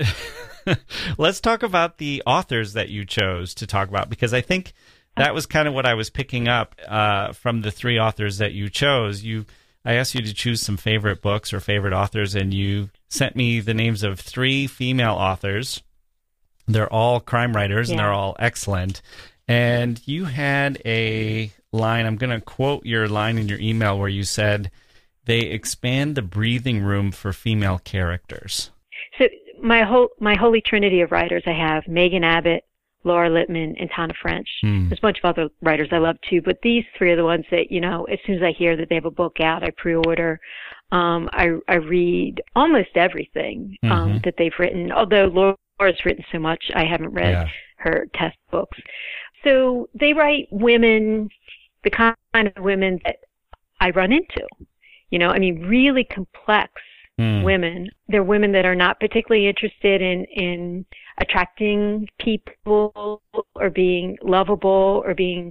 the authors that you chose to talk about, because I think that was kind of what I was picking up from the three authors that you chose. I asked you to choose some favorite books or favorite authors, and you sent me the names of three female authors. They're all crime writers, and they're all excellent. And you had a line, I'm going to quote your line in your email, where you said, they expand the breathing room for female characters. So
my holy trinity of writers, I have Megan Abbott, Laura Lippman, and Tana French. There's a bunch of other writers I love too, but these three are the ones that, you know, as soon as I hear that they have a book out, I pre-order. I read almost everything that they've written, although Laura's written so much, I haven't read her test books. So they write women, the kind of women that I run into. You know, I mean, really complex women. They're women that are not particularly interested in attracting people or being lovable or being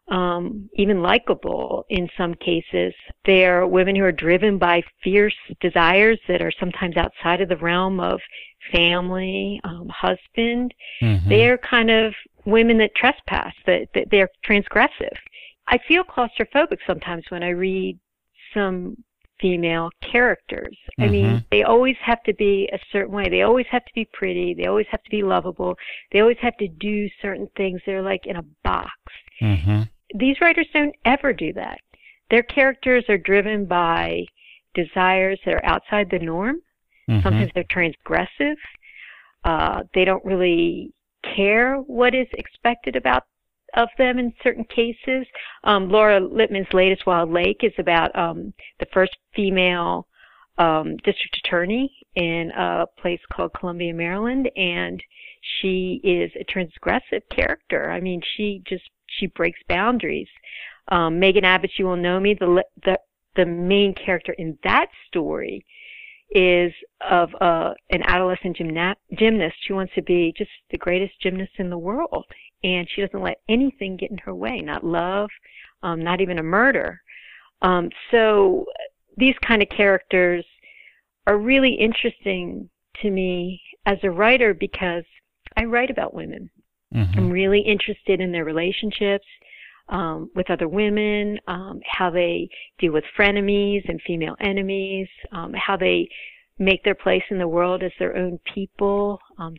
even likable in some cases. They're women who are driven by fierce desires that are sometimes outside of the realm of family, husband.
Mm-hmm.
They're kind of women that trespass, that they're transgressive. I feel claustrophobic sometimes when I read some female characters. I mean, they always have to be a certain way. They always have to be pretty. They always have to be lovable. They always have to do certain things. They're like in a box.
Mm-hmm.
These writers don't ever do that. Their characters are driven by desires that are outside the norm.
Mm-hmm.
Sometimes they're transgressive. They don't really care what is expected of them in certain cases. Laura Lippman's latest Wild Lake is about the first female district attorney in a place called Columbia, Maryland, and she is a transgressive character. I mean, she breaks boundaries. Megan Abbott, You Will Know Me, the main character in that story is of an adolescent gymnast who wants to be just the greatest gymnast in the world. And she doesn't let anything get in her way, not love, not even a murder. So these kind of characters are really interesting to me as a writer because I write about women. Mm-hmm. I'm really interested in their relationships with other women, how they deal with frenemies and female enemies, how they make their place in the world as their own people.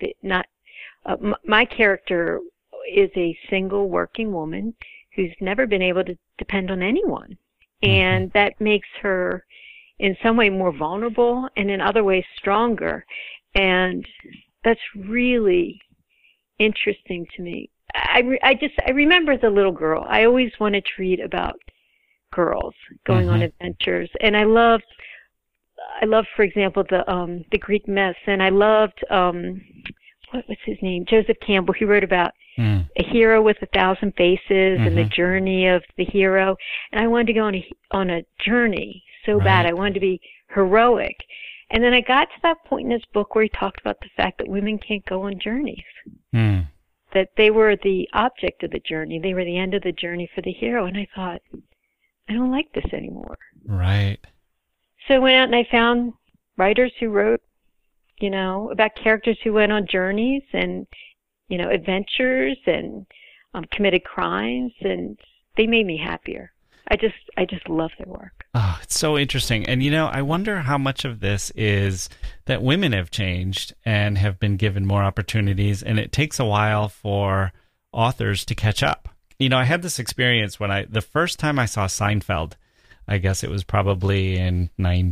My character is a single working woman who's never been able to depend on anyone. And that makes her in some way more vulnerable and in other ways stronger. And that's really interesting to me. I remember as a little girl, I always wanted to read about girls going on adventures. And I loved, for example, the Greek myths. And I loved, what was his name? Joseph Campbell. He wrote about a hero with 1,000 faces and the journey of the hero. And I wanted to go on a journey so bad. I wanted to be heroic. And then I got to that point in his book where he talked about the fact that women can't go on journeys. That they were the object of the journey. They were the end of the journey for the hero. And I thought, I don't like this anymore.
Right.
So I went out and I found writers who wrote, about characters who went on journeys and, adventures and committed crimes, and they made me happier. I just love their work.
Oh, it's so interesting. And, I wonder how much of this is that women have changed and have been given more opportunities, and it takes a while for authors to catch up. I had this experience when the first time I saw Seinfeld, I guess it was probably in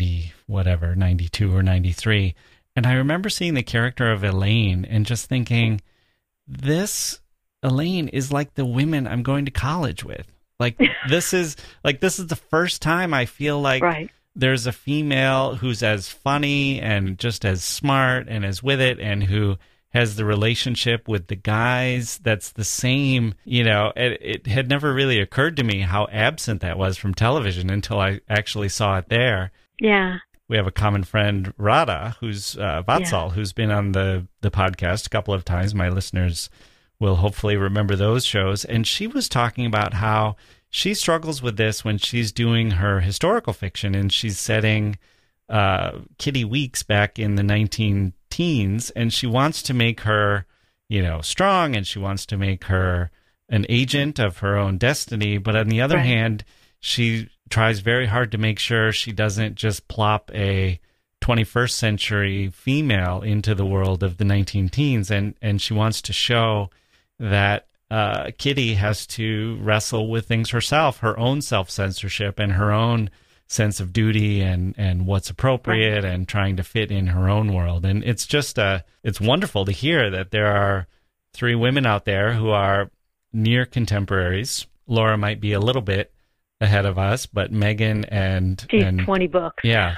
92 or 93. And I remember seeing the character of Elaine and just thinking, Elaine is like the women I'm going to college with. This is the first time I feel like there's a female who's as funny and just as smart and as with it, and who has the relationship with the guys that's the same. It had never really occurred to me how absent that was from television until I actually saw it there.
Yeah.
We have a common friend, Radha, who's Vatsal, who's been on the podcast a couple of times. My listeners will hopefully remember those shows. And she was talking about how she struggles with this when she's doing her historical fiction, and she's setting Kitty Weeks back in the 19-teens, and she wants to make her, strong, and she wants to make her an agent of her own destiny. But on the other hand, she tries very hard to make sure she doesn't just plop a 21st century female into the world of the 19-teens. And she wants to show that Kitty has to wrestle with things herself, her own self-censorship and her own sense of duty and what's appropriate and trying to fit in her own world. And it's just it's wonderful to hear that there are 3 women out there who are near contemporaries. Laura might be a little bit ahead of us, but Megan
she's 20 books.
Yeah.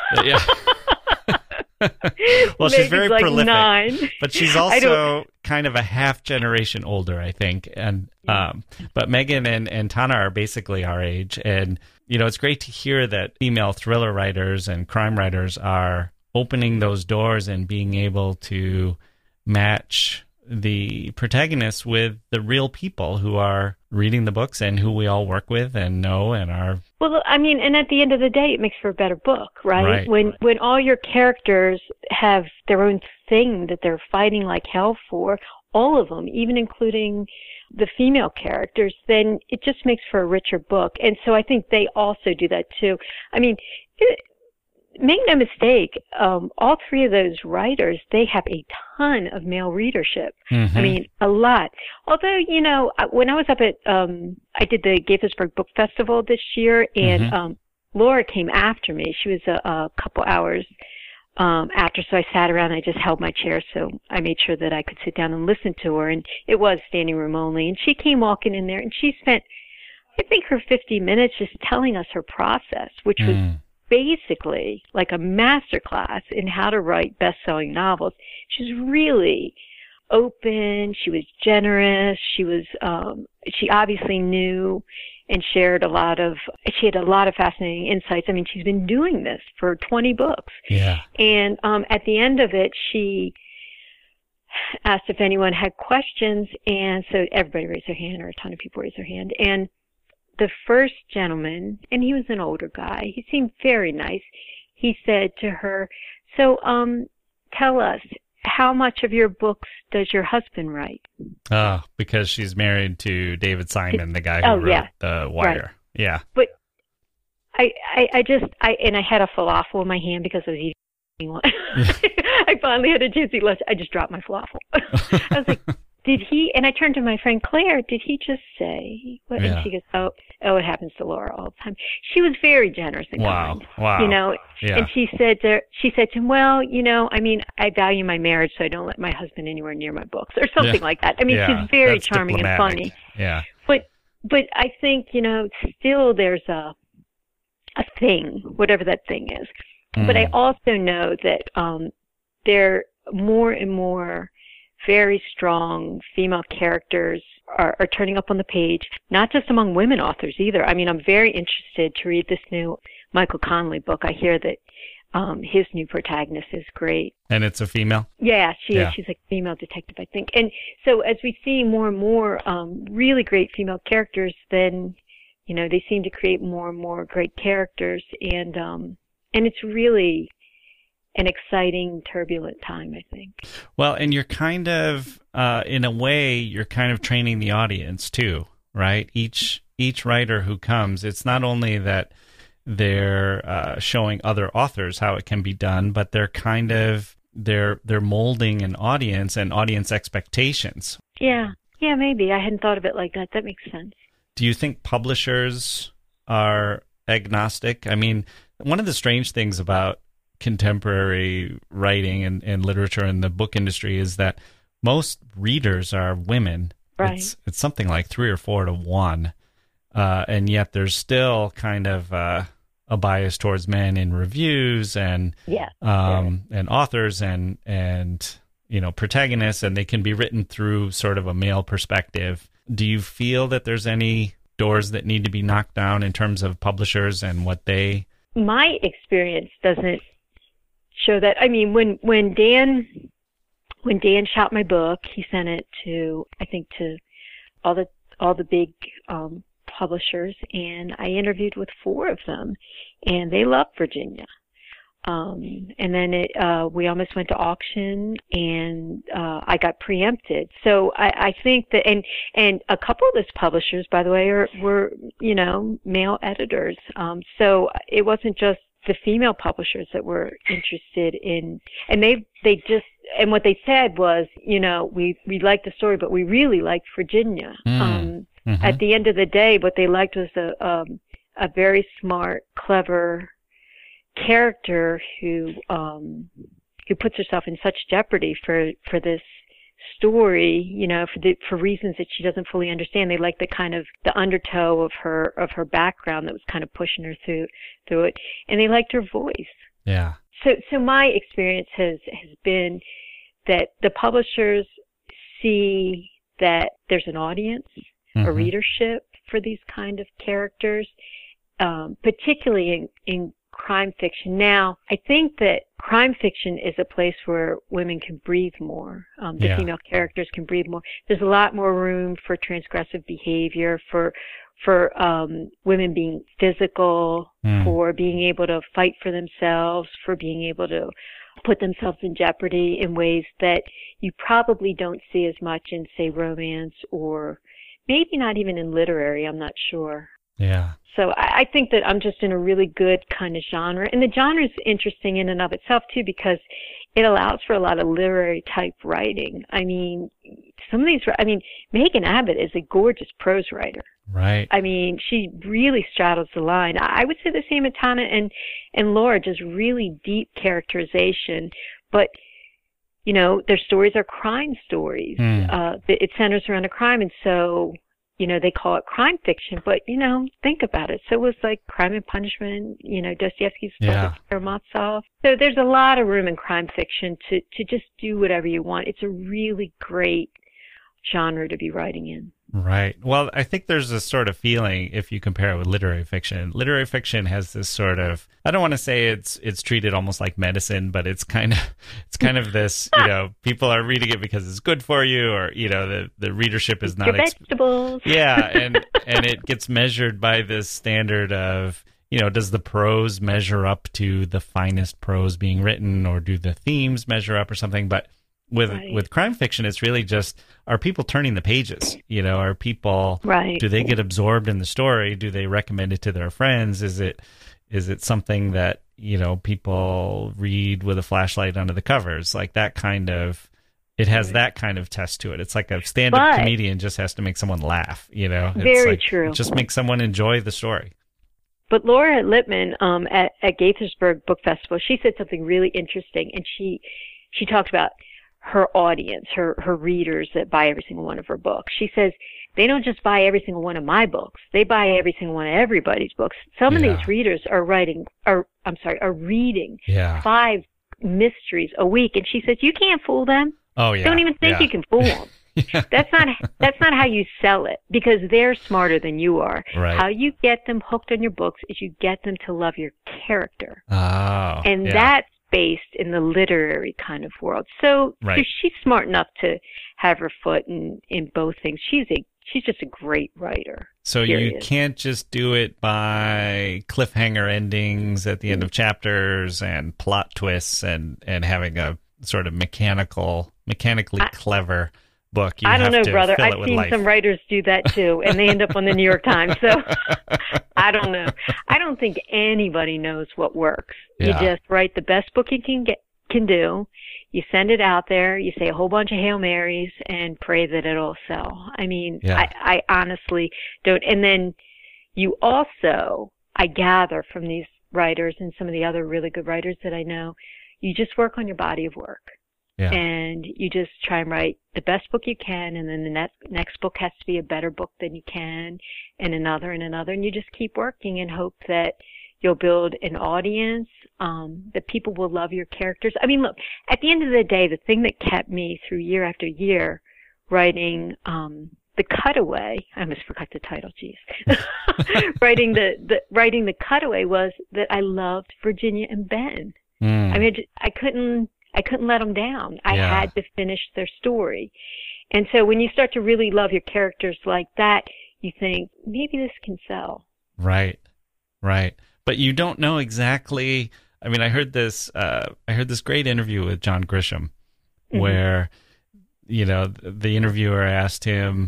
Well, she's very prolific,
9.
but she's also kind of a half generation older, I think. And but Megan and Tana are basically our age, and it's great to hear that female thriller writers and crime writers are opening those doors and being able to match the protagonists with the real people who are reading the books and who we all work with and know and are.
Well, I mean, and at the end of the day, it makes for a better book, right? When all your characters have their own thing that they're fighting like hell for, all of them, even including the female characters, then it just makes for a richer book. And so I think they also do that too. I mean, make no mistake, all three of those writers, they have a ton of male readership.
Mm-hmm.
I mean, a lot. Although, you know, when I was up at, I did the Gaithersburg Book Festival this year, and Laura came after me. She was a couple hours after, so I sat around and I just held my chair, so I made sure that I could sit down and listen to her, and it was standing room only. And she came walking in there, and she spent, I think, her 50 minutes just telling us her process, which was basically like a master class in how to write best-selling novels. She was really open. She was generous. She was, she obviously knew and shared she had a lot of fascinating insights. I mean, she's been doing this for 20 books.
Yeah.
And at the end of it, she asked if anyone had questions, and so everybody raised their hand, or a ton of people raised their hand. And the first gentleman, and he was an older guy, he seemed very nice. He said to her, so tell us, how much of your books does your husband write?
Oh, because she's married to David Simon, the guy who wrote The Wire. Right. Yeah.
But I had a falafel in my hand because I was eating one. I finally had a chance to eat lunch. I just dropped my falafel. I was like, did he, and I turned to my friend Claire, did he just say, what? Yeah. And she goes, oh, it happens to Laura all the time. She was very generous and kind.
Wow.
You know,
yeah.
And she said to him, well, you know, I mean, I value my marriage, so I don't let my husband anywhere near my books, or something like that. I mean, she's very charming and funny.
Yeah.
But I think, you know, still there's a thing, whatever that thing is. But I also know that there are more and more very strong female characters are turning up on the page, not just among women authors either. I mean, I'm very interested to read this new Michael Connelly book. I hear that his new protagonist is great.
And it's a female?
Yeah, she is. She's a female detective, I think. And so as we see more and more really great female characters, then, you know, they seem to create more and more great characters. And it's really an exciting, turbulent time, I think.
Well, and you're kind of, in a way, you're kind of training the audience too, right? Each writer who comes, it's not only that they're showing other authors how it can be done, but they're kind of they're molding an audience and audience expectations.
Yeah, maybe I hadn't thought of it like that. That makes sense.
Do you think publishers are agnostic? I mean, one of the strange things about contemporary writing and literature in the book industry is that most readers are women.
Right.
It's something like 3 or 4 to 1, and yet there's still kind of a bias towards men in reviews and and authors and you know, protagonists, and they can be written through sort of a male perspective. Do you feel that there's any doors that need to be knocked down in terms of publishers and what they?
My experience doesn't show that. I mean, when Dan shot my book, he sent it to, I think, to all the big publishers, and I interviewed with 4 of them, and they loved Virginia. And then we almost went to auction, and I got preempted. So I think that, and a couple of those publishers, by the way, were, you know, male editors. So it wasn't just the female publishers that were interested in, and they just, and what they said was, you know, we liked the story, but we really liked Virginia. At the end of the day, what they liked was a very smart, clever character who puts herself in such jeopardy for this story, you know, for reasons that she doesn't fully understand. They like the kind of the undertow of her background that was kind of pushing her through it, and they liked her voice.
Yeah.
So my experience has been that the publishers see that there's an audience, a readership for these kind of characters, particularly in crime fiction. Now, I think that crime fiction is a place where women can breathe more. The female characters can breathe more. There's a lot more room for transgressive behavior, for women being physical, for being able to fight for themselves, for being able to put themselves in jeopardy in ways that you probably don't see as much in, say, romance, or maybe not even in literary, I'm not sure.
Yeah.
So I think that I'm just in a really good kind of genre. And the genre is interesting in and of itself, too, because it allows for a lot of literary type writing. I mean, Megan Abbott is a gorgeous prose writer.
Right.
I mean, she really straddles the line. I would say the same with Tana and Laura, just really deep characterization. But, you know, their stories are crime stories. It centers around a crime, and so, you know, they call it crime fiction. But, you know, think about it. So it was like Crime and Punishment, you know, Dostoevsky's Karamazov. So there's a lot of room in crime fiction to just do whatever you want. It's a really great genre to be writing in.
Right. Well, I think there's this sort of feeling if you compare it with literary fiction. Literary fiction has this sort of, I don't want to say it's treated almost like medicine, but it's kind of this, you know, people are reading it because it's good for you, or, you know, the readership is not
your vegetables.
Yeah, and it gets measured by this standard of, you know, does the prose measure up to the finest prose being written, or do the themes measure up or something? But with crime fiction, it's really just, are people turning the pages? You know, are people, do they get absorbed in the story? Do they recommend it to their friends? Is it something that, you know, people read with a flashlight under the covers? Like that kind of, it has that kind of test to it. It's like a stand-up comedian just has to make someone laugh, you know? It's
very true.
Just make someone enjoy the story.
But Laura Lippman at Gaithersburg Book Festival, she said something really interesting, and she talked about her audience, her readers that buy every single one of her books. She says they don't just buy every single one of my books; they buy every single one of everybody's books. Some of these readers are reading 5 mysteries a week, and she says you can't fool them.
Oh yeah,
don't even think you can fool them. That's not how you sell it, because they're smarter than you are.
Right.
How you get them hooked on your books is you get them to love your character.
Oh,
and that's based in the literary kind of world. So she's smart enough to have her foot in both things. She's just a great writer.
So you can't just do it by cliffhanger endings at the end of chapters and plot twists and having a sort of mechanically clever book.
I don't know, brother. I've seen some writers do that too, and they end up on the New York Times. So I don't know. I don't think anybody knows what works. You just write the best book you can do. You send it out there. You say a whole bunch of Hail Marys and pray that it'll sell. I mean, I honestly don't. And then you also, I gather from these writers and some of the other really good writers that I know, you just work on your body of work. Yeah. And you just try and write the best book you can, and then the next book has to be a better book than you can, and another, and you just keep working and hope that you'll build an audience, that people will love your characters. I mean, look, at the end of the day, the thing that kept me through year after year writing The Cutaway, I almost forgot the title, geez. writing the Cutaway was that I loved Virginia and Ben. I mean, I couldn't let them down. I had to finish their story. And so when you start to really love your characters like that, you think, maybe this can sell.
Right. But you don't know exactly. I mean, I heard this great interview with John Grisham where, you know, the interviewer asked him,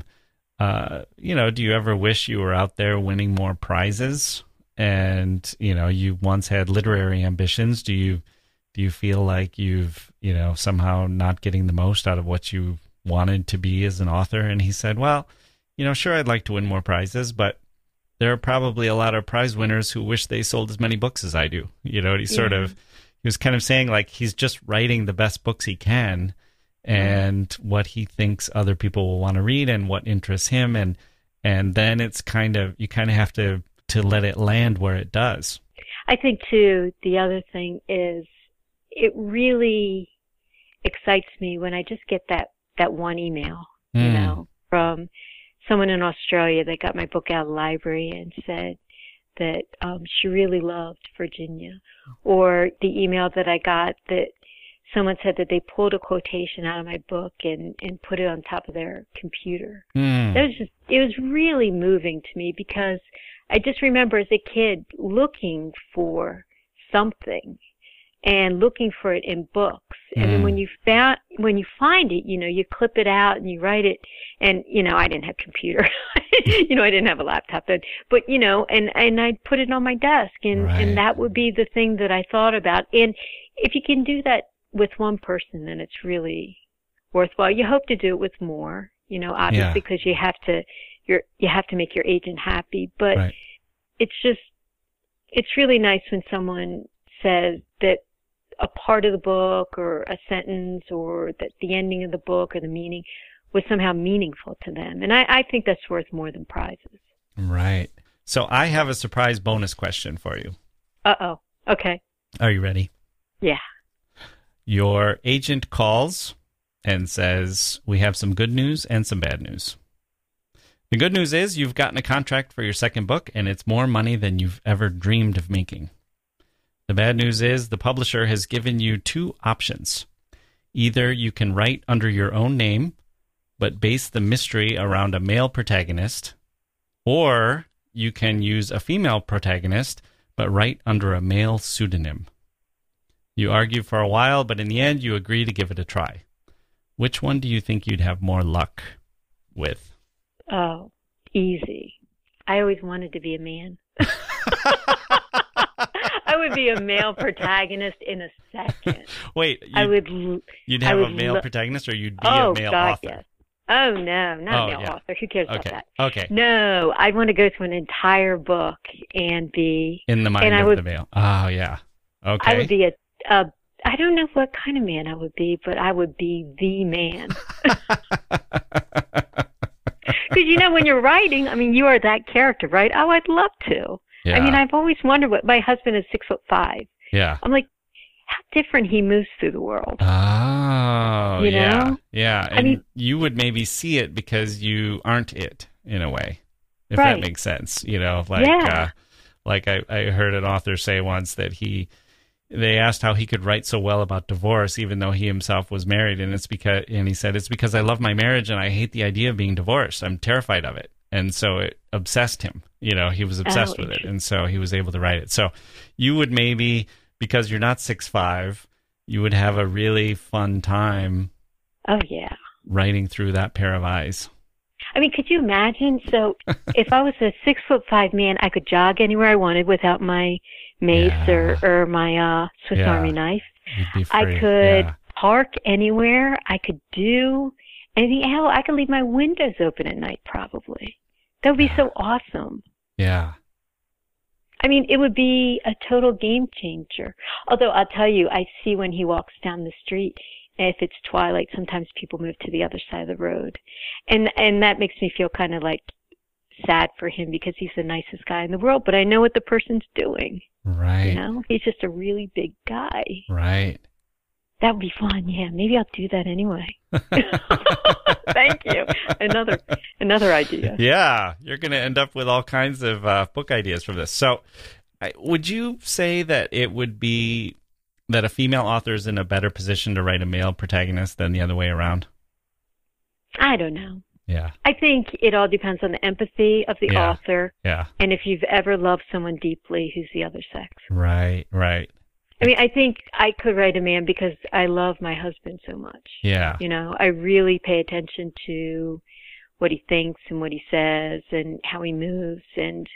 you know, do you ever wish you were out there winning more prizes? And, you know, you once had literary ambitions. Do you feel like you've, you know, somehow not getting the most out of what you wanted to be as an author? And he said, well, you know, sure, I'd like to win more prizes, but there are probably a lot of prize winners who wish they sold as many books as I do. You know, he was kind of saying like he's just writing the best books he can and what he thinks other people will want to read and what interests him. And then it's you kind of have to let it land where it does.
I think too, the other thing is, it really excites me when I just get that one email, you know, from someone in Australia that got my book out of the library and said, that she really loved Virginia, or the email that I got that someone said that they pulled a quotation out of my book and put it on top of their computer. It was really moving to me, because I just remember as a kid looking for something and looking for it in books. And then when you find it, you clip it out and you write it. And, I didn't have computer. I didn't have a laptop then. But, and I'd put it on my desk, and that would be the thing that I thought about. And if you can do that with one person, then it's really worthwhile. You hope to do it with more, obviously, because you have to make your agent happy. But it's really nice when someone says that a part of the book or a sentence or that the ending of the book or the meaning was somehow meaningful to them. And I think that's worth more than prizes.
Right. So I have a surprise bonus question for you.
Uh-oh. Okay.
Are you ready?
Yeah.
Your agent calls and says, we have some good news and some bad news. The good news is you've gotten a contract for your second book, and it's more money than you've ever dreamed of making. The bad news is the publisher has given you two options. Either you can write under your own name, but base the mystery around a male protagonist, or you can use a female protagonist, but write under a male pseudonym. You argue for a while, but in the end, you agree to give it a try. Which one do you think you'd have more luck with?
Oh, easy. I always wanted to be a man. I would be a male protagonist in a second.
Wait, you'd have a male protagonist, or you'd be a male author? Yes.
Oh, no, not a male author. Who cares about that?
Okay.
No, I want to go through an entire book and be...
in the mind of the male. Oh, yeah. Okay.
I would be I don't know what kind of man I would be, but I would be the man. Because, when you're writing, you are that character, right? Oh, I'd love to. Yeah. I've always wondered what... my husband is 6'5".
Yeah.
I'm like, how different he moves through the world.
Oh,
you know?
Yeah. And you would maybe see it because you aren't it, in a way, if that makes sense. Like I heard an author say once that they asked how he could write so well about divorce, even though he himself was married. And he said, it's because I love my marriage and I hate the idea of being divorced. I'm terrified of it. And so it obsessed him. He was obsessed with it. And so he was able to write it. So you would maybe, because you're not 6'5", you would have a really fun time.
Oh, yeah.
Writing through that pair of eyes.
Could you imagine? So if I was a 6'5" man, I could jog anywhere I wanted without my mace or my Swiss Army knife.
You'd be free.
I could park anywhere. I could do anything. Hell, I could leave my windows open at night, probably. That would be so awesome.
Yeah.
It would be a total game changer. Although I'll tell you, I see when he walks down the street, if it's twilight, sometimes people move to the other side of the road. And that makes me feel kind of like sad for him, because he's the nicest guy in the world, but I know what the person's doing.
Right.
He's just a really big guy.
Right.
That would be fun. Yeah, maybe I'll do that anyway. Thank you. Another idea.
Yeah, you're going to end up with all kinds of book ideas from this. So would you say that it would be that a female author is in a better position to write a male protagonist than the other way around?
I don't know.
Yeah.
I think it all depends on the empathy of the author.
Yeah.
And if you've ever loved someone deeply who's the other sex.
Right.
I think I could write a man because I love my husband so much.
Yeah.
I really pay attention to what he thinks and what he says and how he moves and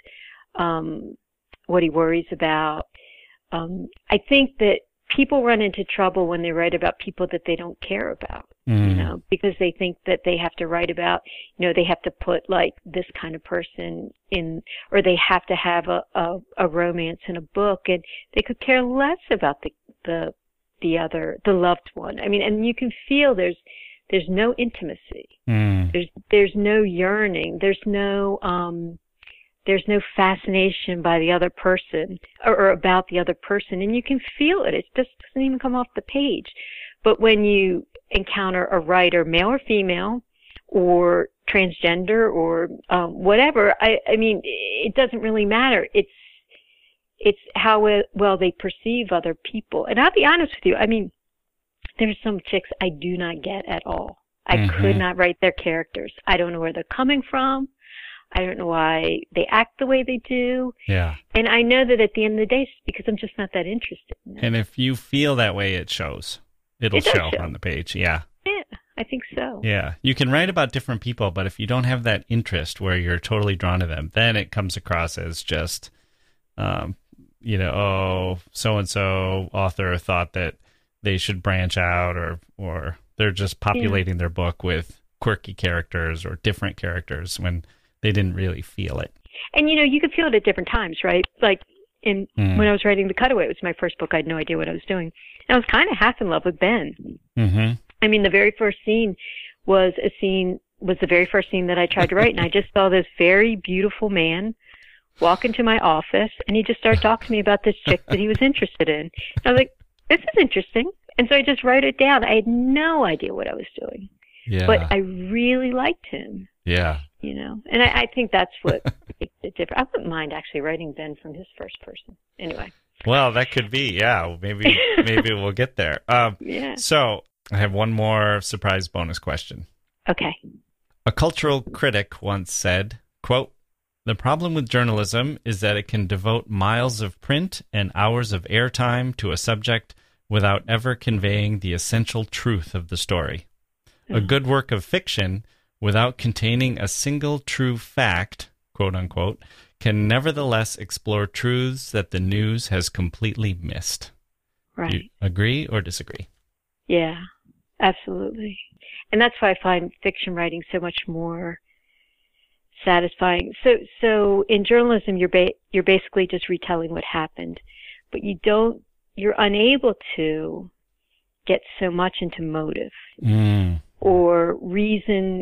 what he worries about. I think that people run into trouble when they write about people that they don't care about, because they think that they have to write about, they have to put like this kind of person in, or they have to have a romance in a book, and they could care less about the loved one. And you can feel there's no intimacy. There's no yearning. There's no fascination by the other person or about the other person, and you can feel it. It just doesn't even come off the page. But when you encounter a writer, male or female, or transgender or whatever, it doesn't really matter. it's how well they perceive other people. And I'll be honest with you, I mean, there's some chicks I do not get at all. I could not write their characters. I don't know where they're coming from. I don't know why they act the way they do.
Yeah.
And I know that at the end of the day, it's because I'm just not that interested in them.
And if you feel that way, it shows. It'll show on the page. Yeah.
Yeah, I think so.
Yeah. You can write about different people, but if you don't have that interest where you're totally drawn to them, then it comes across as just, so-and-so author thought that they should branch out, or they're just populating their book with quirky characters or different characters when they didn't really feel it.
And, you could feel it at different times, right? Like when I was writing The Cutaway, it was my first book. I had no idea what I was doing. And I was kind of half in love with Ben. Mm-hmm. I mean, the very first scene was the very first scene that I tried to write. And I just saw this very beautiful man walk into my office, and he just started talking to me about this chick that he was interested in. And I was like, this is interesting. And so I just wrote it down. I had no idea what I was doing. Yeah. But I really liked him.
Yeah.
And I think that's what makes it different. I wouldn't mind actually writing Ben from his first person. Anyway.
Well, that could be, yeah. Maybe we'll get there.
Yeah.
So I have one more surprise bonus question.
Okay.
A cultural critic once said, quote, "The problem with journalism is that it can devote miles of print and hours of airtime to a subject without ever conveying the essential truth of the story. A good work of fiction, without containing a single true fact, quote unquote, can nevertheless explore truths that the news has completely missed."
Right.
Do you agree or disagree?
Yeah, absolutely. And that's why I find fiction writing so much more satisfying. So in journalism, you're basically just retelling what happened, but you're unable to get so much into motive or reason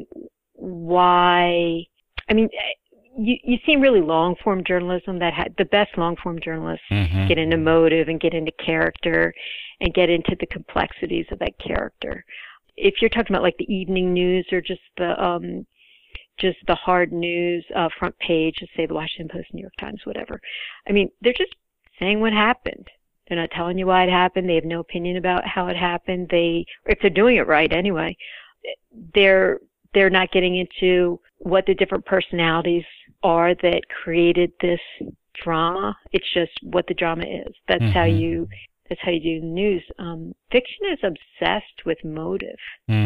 why. I mean, you see really long-form journalism the best long-form journalists get into motive and get into character and get into the complexities of that character. If you're talking about like the evening news or just the hard news front page, let's say the Washington Post, New York Times, whatever. I mean, they're just saying what happened. They're not telling you why it happened. They have no opinion about how it happened. If they're doing it right anyway, they're not getting into what the different personalities are that created this drama. It's just what the drama is. That's how you do the news. Fiction is obsessed with motive,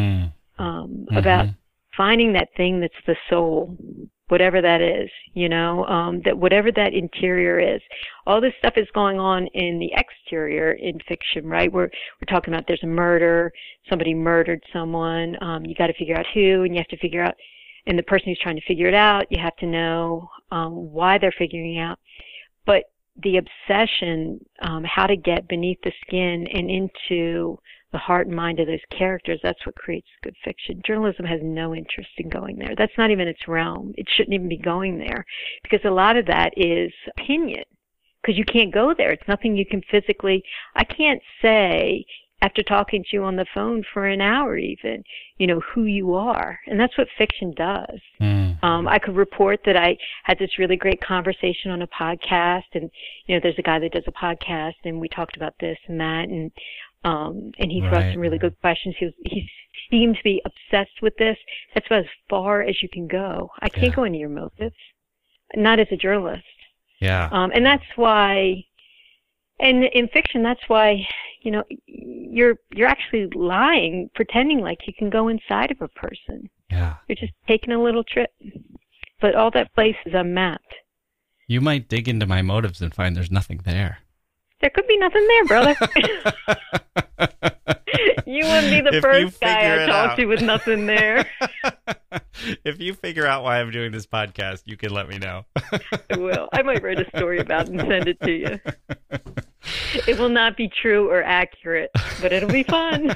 about finding that thing that's the soul, whatever that is, that whatever that interior is. All this stuff is going on in the exterior in fiction, right? We're talking about there's a murder, somebody murdered someone, you got to figure out who, and you have to figure out, and the person who's trying to figure it out, you have to know why they're figuring out. But the obsession, how to get beneath the skin and into the heart and mind of those characters, that's what creates good fiction. Journalism has no interest in going there. That's not even its realm. It shouldn't even be going there, because a lot of that is opinion, because you can't go there. It's nothing you can physically. I can't say, after talking to you on the phone for an hour even, who you are. And that's what fiction does. I could report that I had this really great conversation on a podcast, and, there's a guy that does a podcast, and we talked about this and that, and he threw out some really good questions. He seemed to be obsessed with this. That's about as far as you can go. I can't go into your motives, not as a journalist.
Yeah.
And that's why, and in fiction, that's why, you're actually lying, pretending like you can go inside of a person.
Yeah.
You're just taking a little trip. But all that place is unmapped.
You might dig into my motives and find there's nothing there.
There could be nothing there, brother. You wouldn't be the first guy I talked to with nothing there.
If you figure out why I'm doing this podcast, you can let me know.
I will. I might write a story about it and send it to you. It will not be true or accurate, but it'll be fun.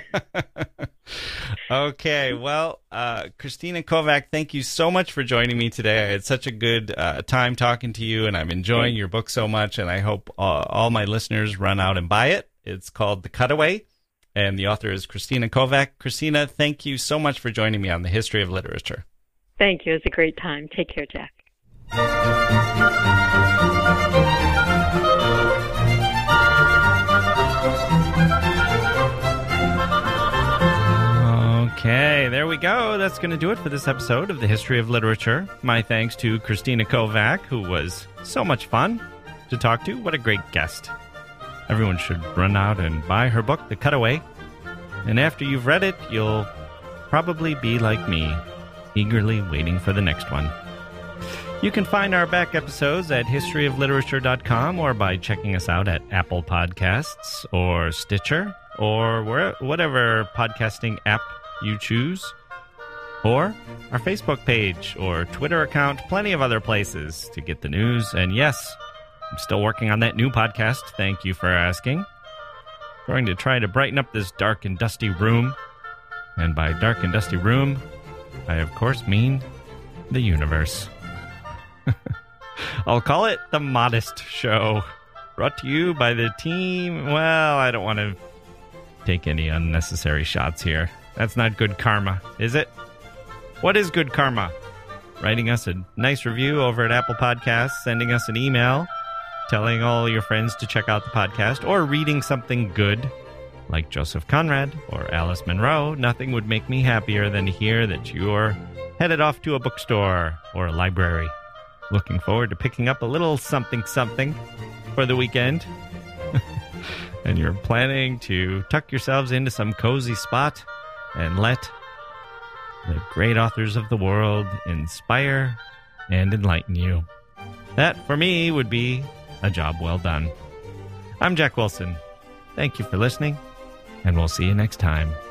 Okay. Well, Krystyna Kovac, thank you so much for joining me today. I had such a good time talking to you, and I'm enjoying your book so much, and I hope all my listeners run out and buy it. It's called The Cutaway, and the author is Krystyna Kovac. Krystyna, thank you so much for joining me on The History of Literature.
Thank you. It was a great time. Take care, Jack.
going to do it for this episode of the History of Literature. My thanks to Christina Kovac, who was so much fun to talk to. What a great guest. Everyone should run out and buy her book, The Cutaway. And after you've read it, you'll probably be like me, eagerly waiting for the next one. You can find our back episodes at historyofliterature.com or by checking us out at Apple Podcasts or Stitcher or whatever podcasting app you choose, or our Facebook page or Twitter account, plenty of other places to get the news. And yes, I'm still working on that new podcast. Thank you for asking. Going to try to brighten up this dark and dusty room. And by dark and dusty room, I of course mean the universe. I'll call it The Modest Show. Brought to you by the team. Well, I don't want to take any unnecessary shots here. That's not good karma, is it? What is good karma? Writing us a nice review over at Apple Podcasts, sending us an email, telling all your friends to check out the podcast, or reading something good like Joseph Conrad or Alice Munro. Nothing would make me happier than to hear that you're headed off to a bookstore or a library. Looking forward to picking up a little something for the weekend. And you're planning to tuck yourselves into some cozy spot and let the great authors of the world inspire and enlighten you. That, for me, would be a job well done. I'm Jack Wilson. Thank you for listening, and we'll see you next time.